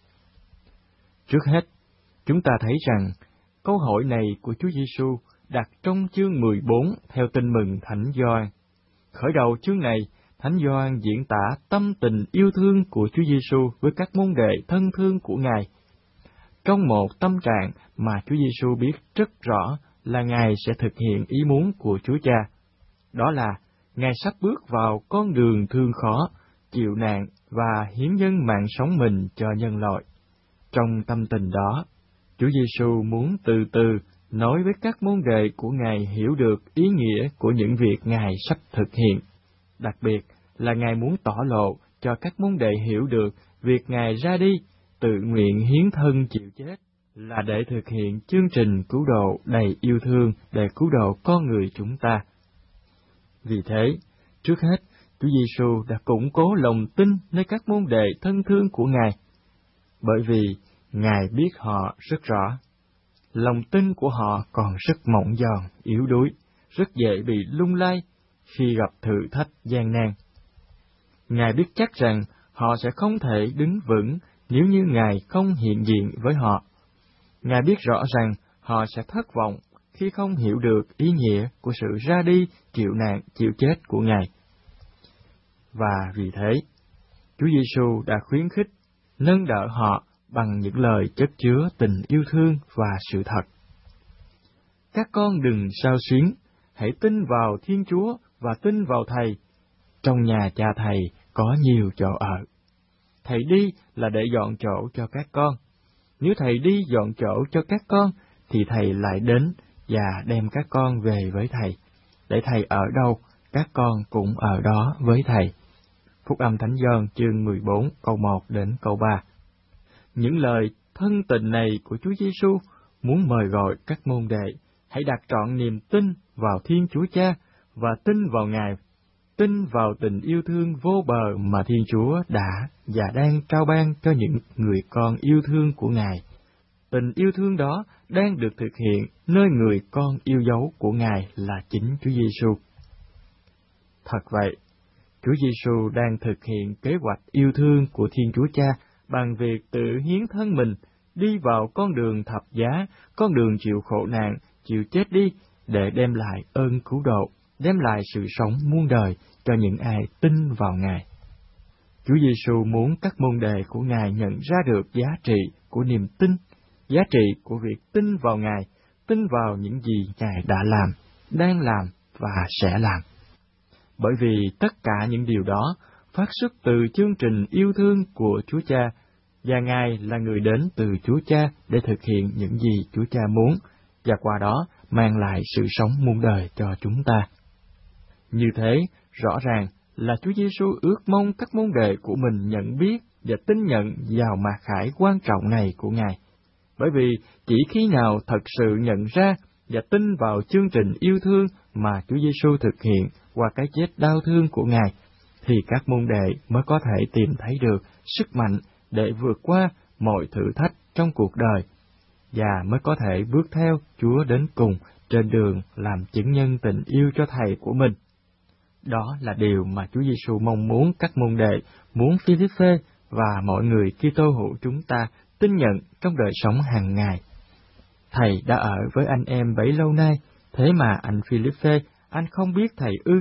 C: Trước hết, chúng ta thấy rằng câu hỏi này của Chúa Giêsu đặt trong chương mười bốn theo Tin mừng Thánh Gioan. Khởi đầu chương này, Thánh Gioan diễn tả tâm tình yêu thương của Chúa Giêsu với các môn đệ thân thương của Ngài, trong một tâm trạng mà Chúa Giêsu biết rất rõ là Ngài sẽ thực hiện ý muốn của Chúa Cha. Đó là Ngài sắp bước vào con đường thương khó, chịu nạn và hiến dâng mạng sống mình cho nhân loại. Trong tâm tình đó, Chúa Giêsu muốn từ từ nói với các môn đệ của Ngài hiểu được ý nghĩa của những việc Ngài sắp thực hiện. Đặc biệt là Ngài muốn tỏ lộ cho các môn đệ hiểu được việc Ngài ra đi, tự nguyện hiến thân chịu chết, là để thực hiện chương trình cứu độ đầy yêu thương để cứu độ con người chúng ta. Vì thế, trước hết, Chúa Giêsu đã củng cố lòng tin nơi các môn đệ thân thương của Ngài, bởi vì Ngài biết họ rất rõ. Lòng tin của họ còn rất mỏng giòn, yếu đuối, rất dễ bị lung lay khi gặp thử thách gian nan. Ngài biết chắc rằng họ sẽ không thể đứng vững nếu như Ngài không hiện diện với họ. Ngài biết rõ rằng họ sẽ thất vọng khi không hiểu được ý nghĩa của sự ra đi, chịu nạn, chịu chết của Ngài. Và vì thế, Chúa Giêsu đã khuyến khích, nâng đỡ họ bằng những lời chất chứa tình yêu thương và sự thật. Các con đừng xao xuyến, hãy tin vào Thiên Chúa và tin vào Thầy. Trong nhà cha Thầy có nhiều chỗ ở. Thầy đi là để dọn chỗ cho các con. Nếu Thầy đi dọn chỗ cho các con, thì Thầy lại đến và đem các con về với Thầy. Để Thầy ở đâu, các con cũng ở đó với Thầy. Phúc âm Thánh Gioan chương mười bốn câu một đến câu ba. Những lời thân tình này của Chúa Giêsu muốn mời gọi các môn đệ hãy đặt trọn niềm tin vào Thiên Chúa Cha và tin vào Ngài, tin vào tình yêu thương vô bờ mà Thiên Chúa đã và đang trao ban cho những người con yêu thương của Ngài. Tình yêu thương đó đang được thực hiện nơi người con yêu dấu của Ngài là chính Chúa Giêsu. Thật vậy, Chúa Giêsu đang thực hiện kế hoạch yêu thương của Thiên Chúa Cha bằng việc tự hiến thân mình, đi vào con đường thập giá, con đường chịu khổ nạn, chịu chết đi, để đem lại ơn cứu độ, đem lại sự sống muôn đời cho những ai tin vào Ngài. Chúa Giêsu muốn các môn đệ của Ngài nhận ra được giá trị của niềm tin, giá trị của việc tin vào Ngài, tin vào những gì Ngài đã làm, đang làm và sẽ làm. Bởi vì tất cả những điều đó phát xuất từ chương trình yêu thương của Chúa Cha, và Ngài là người đến từ Chúa Cha để thực hiện những gì Chúa Cha muốn, và qua đó mang lại sự sống muôn đời cho chúng ta. Như thế, rõ ràng là Chúa Giêsu ước mong các môn đệ của mình nhận biết và tin nhận vào mạt khải quan trọng này của Ngài. Bởi vì chỉ khi nào thật sự nhận ra và tin vào chương trình yêu thương mà Chúa Giêsu thực hiện qua cái chết đau thương của Ngài, thì các môn đệ mới có thể tìm thấy được sức mạnh để vượt qua mọi thử thách trong cuộc đời, và mới có thể bước theo Chúa đến cùng trên đường làm chứng nhân tình yêu cho Thầy của mình. Đó là điều mà Chúa Giêsu mong muốn các môn đệ, muốn Phi-líp-phê và mọi người Kitô hữu chúng ta tin nhận trong đời sống hàng ngày. Thầy đã ở với anh em bấy lâu nay, thế mà anh Phi-líp-phê, anh không biết Thầy ư?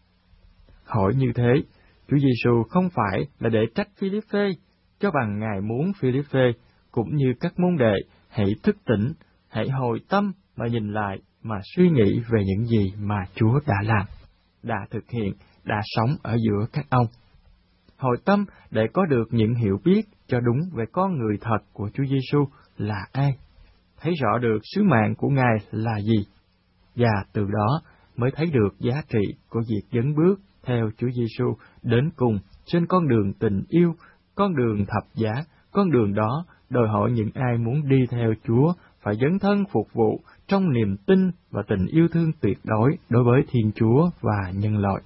C: Hỏi như thế, Chúa Giêsu không phải là để trách Phi-líp-phê, cho bằng Ngài muốn Phi-líp-phê cũng như các môn đệ hãy thức tỉnh, hãy hồi tâm mà nhìn lại, mà suy nghĩ về những gì mà Chúa đã làm, đã thực hiện, đã sống ở giữa các ông. Hồi tâm để có được những hiểu biết cho đúng về con người thật của Chúa Giêsu là ai, thấy rõ được sứ mạng của Ngài là gì, và từ đó mới thấy được giá trị của việc dấn bước theo Chúa Giêsu đến cùng trên con đường tình yêu, con đường thập giá. Con đường đó đòi hỏi những ai muốn đi theo Chúa phải dấn thân phục vụ trong niềm tin và tình yêu thương tuyệt đối đối với Thiên Chúa và nhân loại.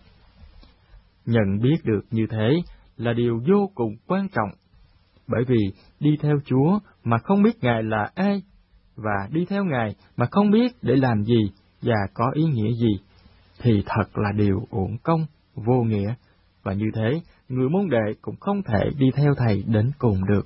C: Nhận biết được như thế là điều vô cùng quan trọng, bởi vì đi theo Chúa mà không biết Ngài là ai, và đi theo Ngài mà không biết để làm gì và có ý nghĩa gì, thì thật là điều uổng công, vô nghĩa, và như thế, người môn đệ cũng không thể đi theo Thầy đến cùng được.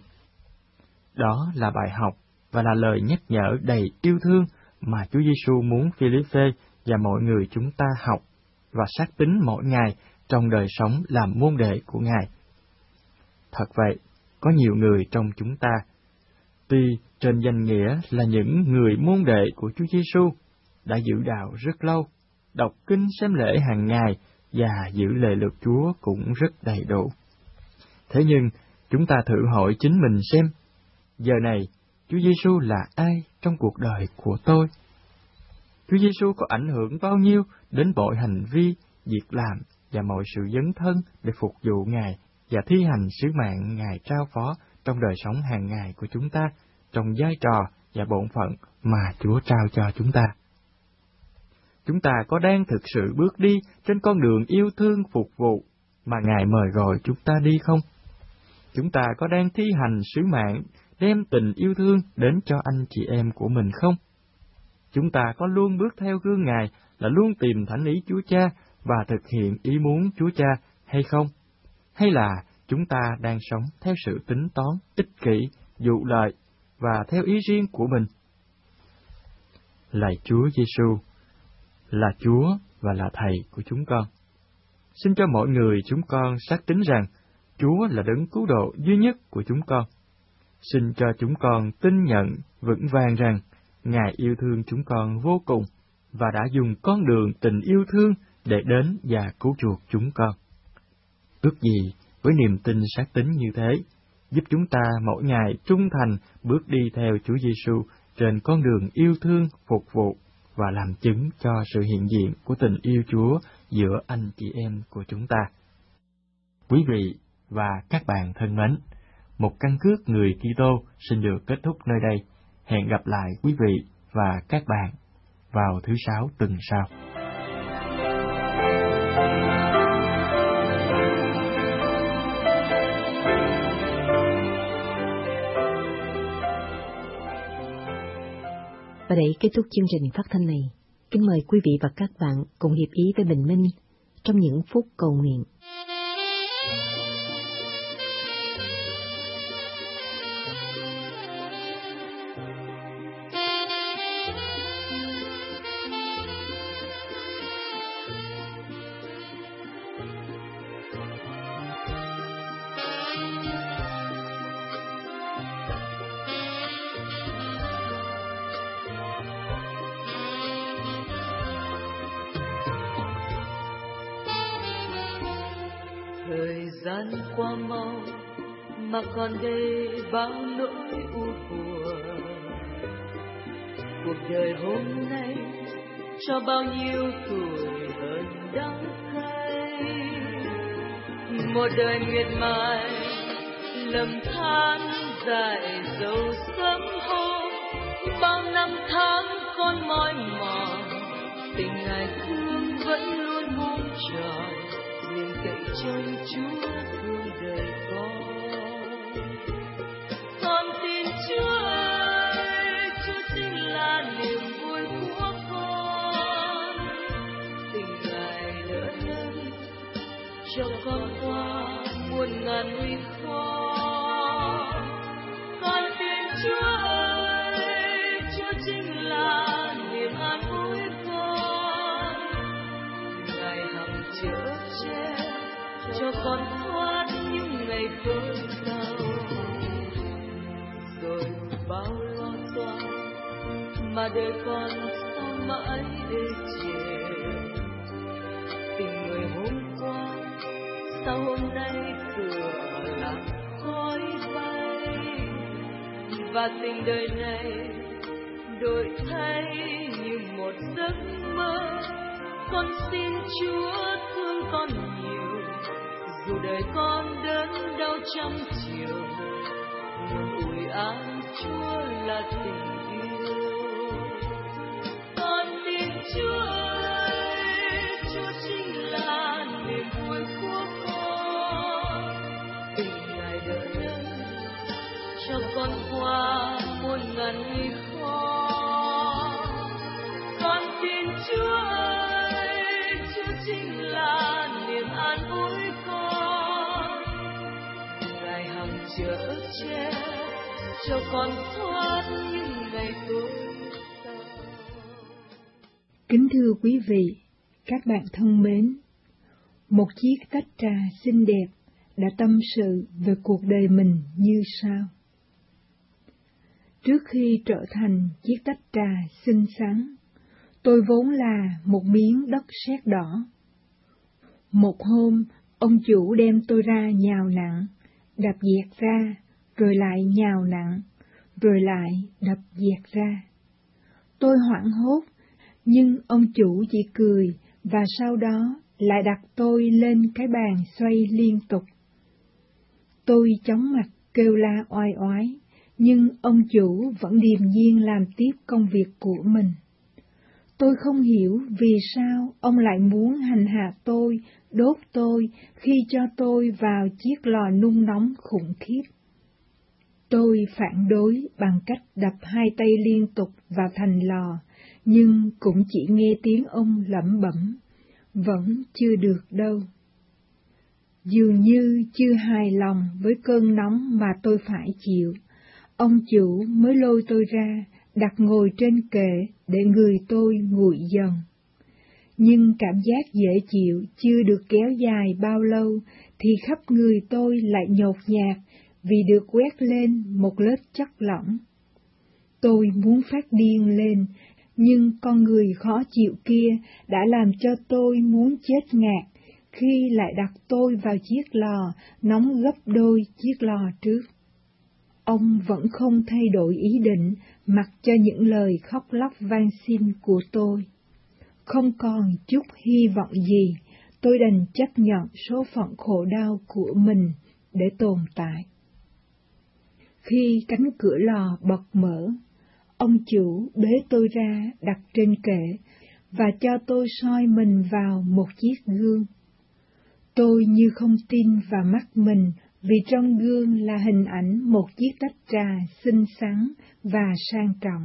C: Đó là bài học và là lời nhắc nhở đầy yêu thương mà Chúa Giêsu muốn Phi-líp-phê và mọi người chúng ta học và xác tín mỗi ngày trong đời sống làm môn đệ của Ngài. Thật vậy, có nhiều người trong chúng ta, tuy trên danh nghĩa là những người môn đệ của Chúa Giêsu, đã giữ đạo rất lâu, đọc kinh xem lễ hàng ngày và giữ lề luật Chúa cũng rất đầy đủ. Thế nhưng, chúng ta thử hỏi chính mình xem, giờ này, Chúa Giêsu là ai trong cuộc đời của tôi? Chúa Giêsu có ảnh hưởng bao nhiêu đến mọi hành vi, việc làm và mọi sự dấn thân để phục vụ Ngài và thi hành sứ mạng Ngài trao phó trong đời sống hàng ngày của chúng ta, trong vai trò và bổn phận mà Chúa trao cho chúng ta? Chúng ta có đang thực sự bước đi trên con đường yêu thương phục vụ mà Ngài mời gọi chúng ta đi không? Chúng ta có đang thi hành sứ mạng đem tình yêu thương đến cho anh chị em của mình không? Chúng ta có luôn bước theo gương Ngài là luôn tìm thánh ý Chúa Cha và thực hiện ý muốn Chúa Cha hay không? Hay là chúng ta đang sống theo sự tính toán, ích kỷ, vụ lợi và theo ý riêng của mình? Lạy Chúa Giêsu, là Chúa và là Thầy của chúng con, xin cho mọi người chúng con xác tín rằng Chúa là đấng cứu độ duy nhất của chúng con. Xin cho chúng con tin nhận vững vàng rằng Ngài yêu thương chúng con vô cùng và đã dùng con đường tình yêu thương để đến và cứu chuộc chúng con. Ước gì với niềm tin xác tín như thế, giúp chúng ta mỗi ngày trung thành bước đi theo Chúa Giêsu trên con đường yêu thương, phục vụ và làm chứng cho sự hiện diện của tình yêu Chúa giữa anh chị em của chúng ta. Quý vị và các bạn thân mến, một căn cước người Kitô xin được kết thúc nơi đây. Hẹn gặp lại quý vị và các bạn vào thứ Sáu tuần sau.
A: Và để kết thúc chương trình phát thanh này, kính mời quý vị và các bạn cùng hiệp ý với Bình Minh trong những phút cầu nguyện.
D: gian qua mau mà còn đây bao nỗi u buồn. Cuộc đời hôm nay cho bao nhiêu tuổi hờn đắng cay, một đời miệt mài lầm than dài dầu sớm hôm. Bao năm tháng con mỏi mòn, tình ngài thương vẫn luôn muôn tròn, liền cậy trông Chúa thương đời con. Con tin Chúa ơi, Chúa chính là niềm vui của con. Tình ngài đỡ đần cho con qua muôn ngàn nguy khó. Con tin Chúa ơi, Chúa chính là niềm an ủi con. Ngài hằng chở che cho con thoát những ngày cơn đau. Rồi bao lo toan mà đời con sao mãi ê chề. Tình người hôm qua sao hôm nay tựa là khói bay, và tình đời này đổi thay như một giấc mơ. Con xin Chúa thương con nhiều, dù đời con đớn đau trăm chiều. Nguồn ủi an Chúa là tình yêu. Con tin Chúa ơi, Chúa chính là niềm vui của con. Tình ngài đỡ đần cho con qua muôn ngàn nguy khó. Con tin Chúa ơi, Chúa chính là niềm an ủi con. Ngài hằng chở che cho con thoát những ngày tối tăm.
E: Kính thưa quý vị, các bạn thân mến, một chiếc tách trà xinh đẹp đã tâm sự về cuộc đời mình như sau. Trước khi trở thành chiếc tách trà xinh xắn, tôi vốn là một miếng đất sét đỏ. Một hôm, ông chủ đem tôi ra nhào nặn, đập dẹt ra, rồi lại nhào nặn, rồi lại đập dẹt ra. Tôi hoảng hốt, nhưng ông chủ chỉ cười và sau đó lại đặt tôi lên cái bàn xoay liên tục. Tôi chóng mặt kêu la oai oái, nhưng ông chủ vẫn điềm nhiên làm tiếp công việc của mình. Tôi không hiểu vì sao ông lại muốn hành hạ tôi, đốt tôi khi cho tôi vào chiếc lò nung nóng khủng khiếp. Tôi phản đối bằng cách đập hai tay liên tục vào thành lò, nhưng cũng chỉ nghe tiếng ông lẩm bẩm, vẫn chưa được đâu. Dường như chưa hài lòng với cơn nóng mà tôi phải chịu, ông chủ mới lôi tôi ra, đặt ngồi trên kệ để người tôi nguội dần. Nhưng cảm giác dễ chịu chưa được kéo dài bao lâu, thì khắp người tôi lại nhột nhạt vì được quét lên một lớp chất lỏng. Tôi muốn phát điên lên, nhưng con người khó chịu kia đã làm cho tôi muốn chết ngạt khi lại đặt tôi vào chiếc lò nóng gấp đôi chiếc lò trước. Ông vẫn không thay đổi ý định, mặc cho những lời khóc lóc van xin của tôi. Không còn chút hy vọng gì, tôi đành chấp nhận số phận khổ đau của mình để tồn tại. Khi cánh cửa lò bật mở, ông chủ bế tôi ra đặt trên kệ và cho tôi soi mình vào một chiếc gương. Tôi như không tin vào mắt mình, vì trong gương là hình ảnh một chiếc tách trà xinh xắn và sang trọng.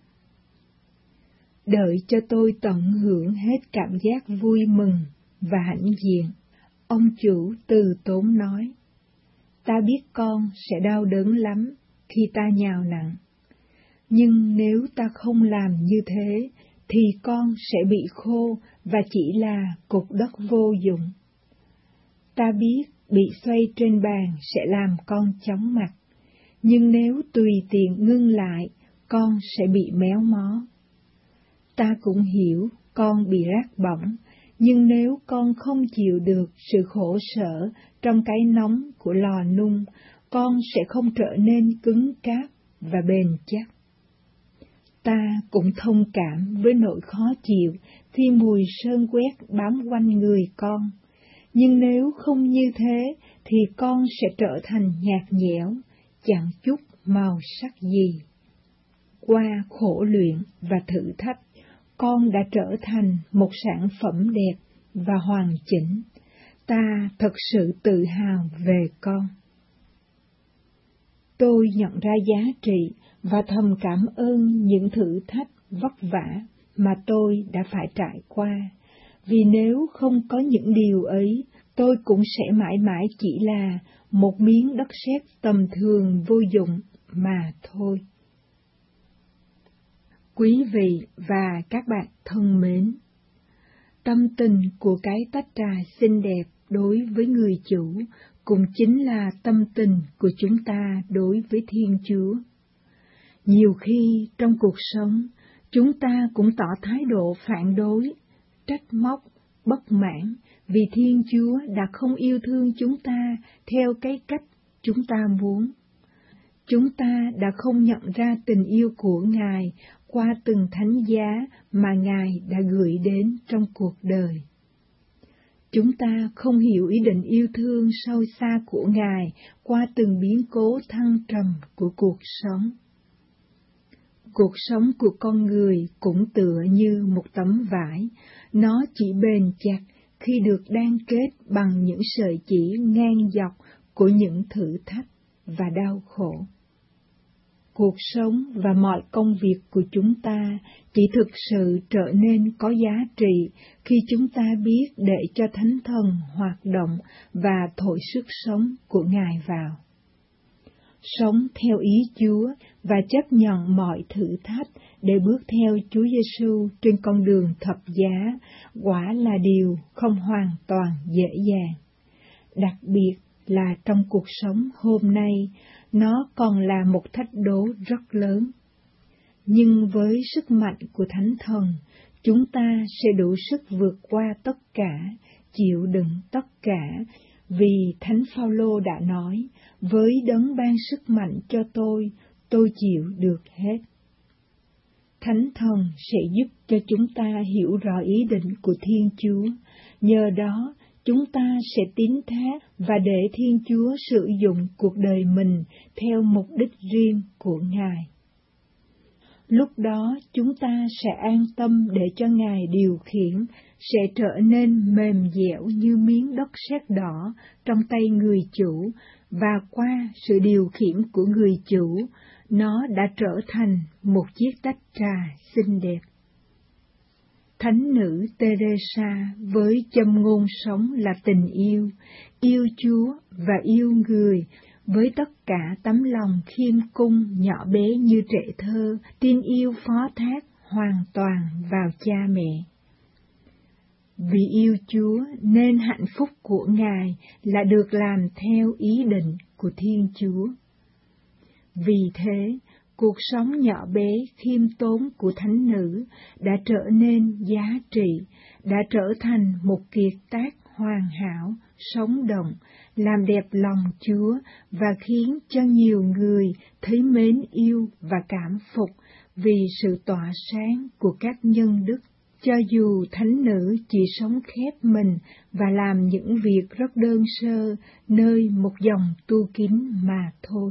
E: Đợi cho tôi tận hưởng hết cảm giác vui mừng và hãnh diện, ông chủ từ tốn nói, ta biết con sẽ đau đớn lắm khi ta nhào nặn, nhưng nếu ta không làm như thế, thì con sẽ bị khô và chỉ là cục đất vô dụng. Ta biết bị xoay trên bàn sẽ làm con chóng mặt, nhưng nếu tùy tiện ngưng lại, con sẽ bị méo mó. Ta cũng hiểu con bị rát bỏng, Nhưng nếu con không chịu được sự khổ sở trong cái nóng của lò nung, con sẽ không trở nên cứng cáp và bền chắc. Ta cũng thông cảm với nỗi khó chịu khi mùi sơn quét bám quanh người con, nhưng nếu không như thế thì con sẽ trở thành nhạt nhẽo, chẳng chút màu sắc gì. Qua khổ luyện và thử thách, con đã trở thành một sản phẩm đẹp và hoàn chỉnh. Ta thật sự tự hào về con. Tôi nhận ra giá trị và thầm cảm ơn những thử thách vất vả mà tôi đã phải trải qua, vì nếu không có những điều ấy, tôi cũng sẽ mãi mãi chỉ là một miếng đất sét tầm thường vô dụng mà thôi. Quý vị và các bạn thân mến, tâm tình của cái tách trà xinh đẹp đối với người chủ cũng chính là tâm tình của chúng ta đối với Thiên Chúa. Nhiều khi trong cuộc sống, chúng ta cũng tỏ thái độ phản đối, trách móc, bất mãn vì Thiên Chúa đã không yêu thương chúng ta theo cái cách chúng ta muốn. Chúng ta đã không nhận ra tình yêu của Ngài qua từng thánh giá mà Ngài đã gửi đến trong cuộc đời. Chúng ta không hiểu ý định yêu thương sâu xa của Ngài qua từng biến cố thăng trầm của cuộc sống. Cuộc sống của con người cũng tựa như một tấm vải, nó chỉ bền chặt khi được đan kết bằng những sợi chỉ ngang dọc của những thử thách và đau khổ. Cuộc sống và mọi công việc của chúng ta chỉ thực sự trở nên có giá trị khi chúng ta biết để cho Thánh Thần hoạt động và thổi sức sống của Ngài vào. Sống theo ý Chúa và chấp nhận mọi thử thách để bước theo Chúa Giêsu trên con đường thập giá quả là điều không hoàn toàn dễ dàng. Đặc biệt là trong cuộc sống hôm nay, nó còn là một thách đố rất lớn. Nhưng với sức mạnh của Thánh Thần, chúng ta sẽ đủ sức vượt qua tất cả, chịu đựng tất cả, vì Thánh Phaolô đã nói, với đấng ban sức mạnh cho tôi, tôi chịu được hết. Thánh Thần sẽ giúp cho chúng ta hiểu rõ ý định của Thiên Chúa, nhờ đó chúng ta sẽ tín thác và để Thiên Chúa sử dụng cuộc đời mình theo mục đích riêng của Ngài. Lúc đó chúng ta sẽ an tâm để cho Ngài điều khiển, sẽ trở nên mềm dẻo như miếng đất sét đỏ trong tay người chủ, và qua sự điều khiển của người chủ, nó đã trở thành một chiếc tách trà xinh đẹp. Thánh nữ Teresa với châm ngôn sống là tình yêu, yêu Chúa và yêu người, với tất cả tấm lòng khiêm cung nhỏ bé như trẻ thơ, tin yêu phó thác hoàn toàn vào cha mẹ. Vì yêu Chúa nên hạnh phúc của Ngài là được làm theo ý định của Thiên Chúa. Vì thế, cuộc sống nhỏ bé khiêm tốn của thánh nữ đã trở nên giá trị, đã trở thành một kiệt tác hoàn hảo, sống động, làm đẹp lòng Chúa và khiến cho nhiều người thấy mến yêu và cảm phục vì sự tỏa sáng của các nhân đức. Cho dù thánh nữ chỉ sống khép mình và làm những việc rất đơn sơ nơi một dòng tu kín mà thôi.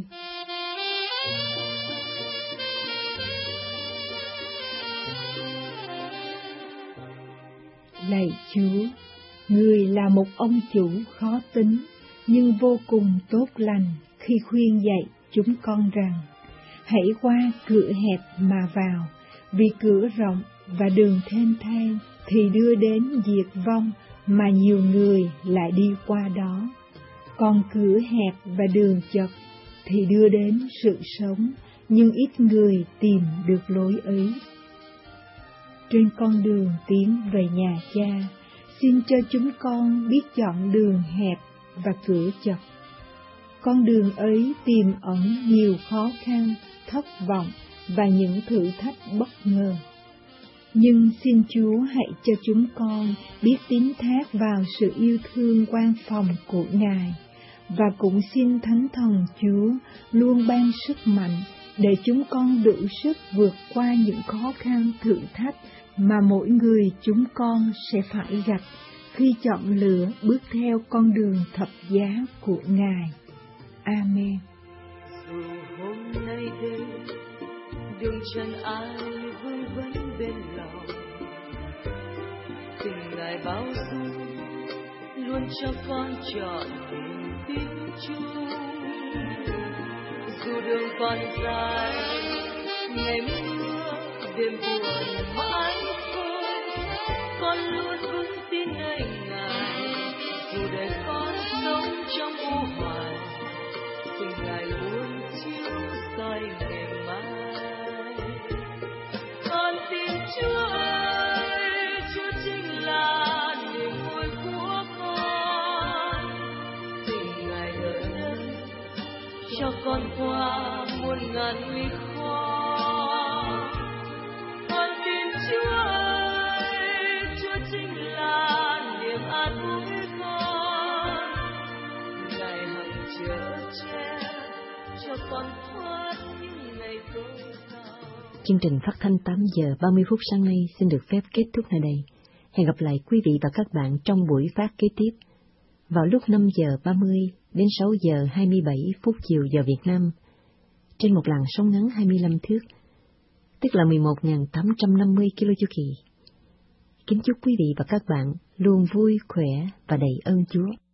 E: Lạy Chúa, Người là một ông chủ khó tính, nhưng vô cùng tốt lành khi khuyên dạy chúng con rằng, hãy qua cửa hẹp mà vào, vì cửa rộng và đường thênh thang thì đưa đến diệt vong mà nhiều người lại đi qua đó. Còn cửa hẹp và đường chật thì đưa đến sự sống, nhưng ít người tìm được lối ấy. Trên con đường tiến về nhà Cha, xin cho chúng con biết chọn đường hẹp và cửa chật. Con đường ấy tiềm ẩn nhiều khó khăn, thất vọng và những thử thách bất ngờ. Nhưng xin Chúa hãy cho chúng con biết tín thác vào sự yêu thương quan phòng của Ngài, và cũng xin Thánh Thần Chúa luôn ban sức mạnh để chúng con đủ sức vượt qua những khó khăn thử thách mà mỗi người chúng con sẽ phải gặp khi chọn lựa bước theo con đường thập giá của Ngài. Amen.
D: Dù hôm nay đây đường trần ai vương vấn bên lòng, tình Ngài bao dung luôn cho con chọn tình tiếng chung. Dù đường còn dài, ngày mưa đêm buồn mãi không, con luôn vững tin nơi Ngài. Dù đời con sống trong u hoài, tình Ngài luôn chiếu soi ngày mai. Con tin Chúa ơi, Chúa chính là niềm vui của con. Tình Ngài đợi ơn cho con qua muôn ngàn nguy khó. Con tin Chúa ơi, Chúa chính là niềm an ủi con. Ngài hằng chở che cho con thoát những ngày tối tăm.
A: Chương trình phát thanh tám giờ ba mươi phút sáng nay xin được phép kết thúc tại đây. Hẹn gặp lại quý vị và các bạn trong buổi phát kế tiếp vào lúc năm giờ ba mươi đến sáu giờ hai mươi bảy phút chiều giờ Việt Nam trên một làn sóng ngắn hai mươi lăm thước, tức là mười một nghìn tám trăm năm mươi ki lô chu kỳ. Kính chúc quý vị và các bạn luôn vui, khỏe và đầy ơn Chúa.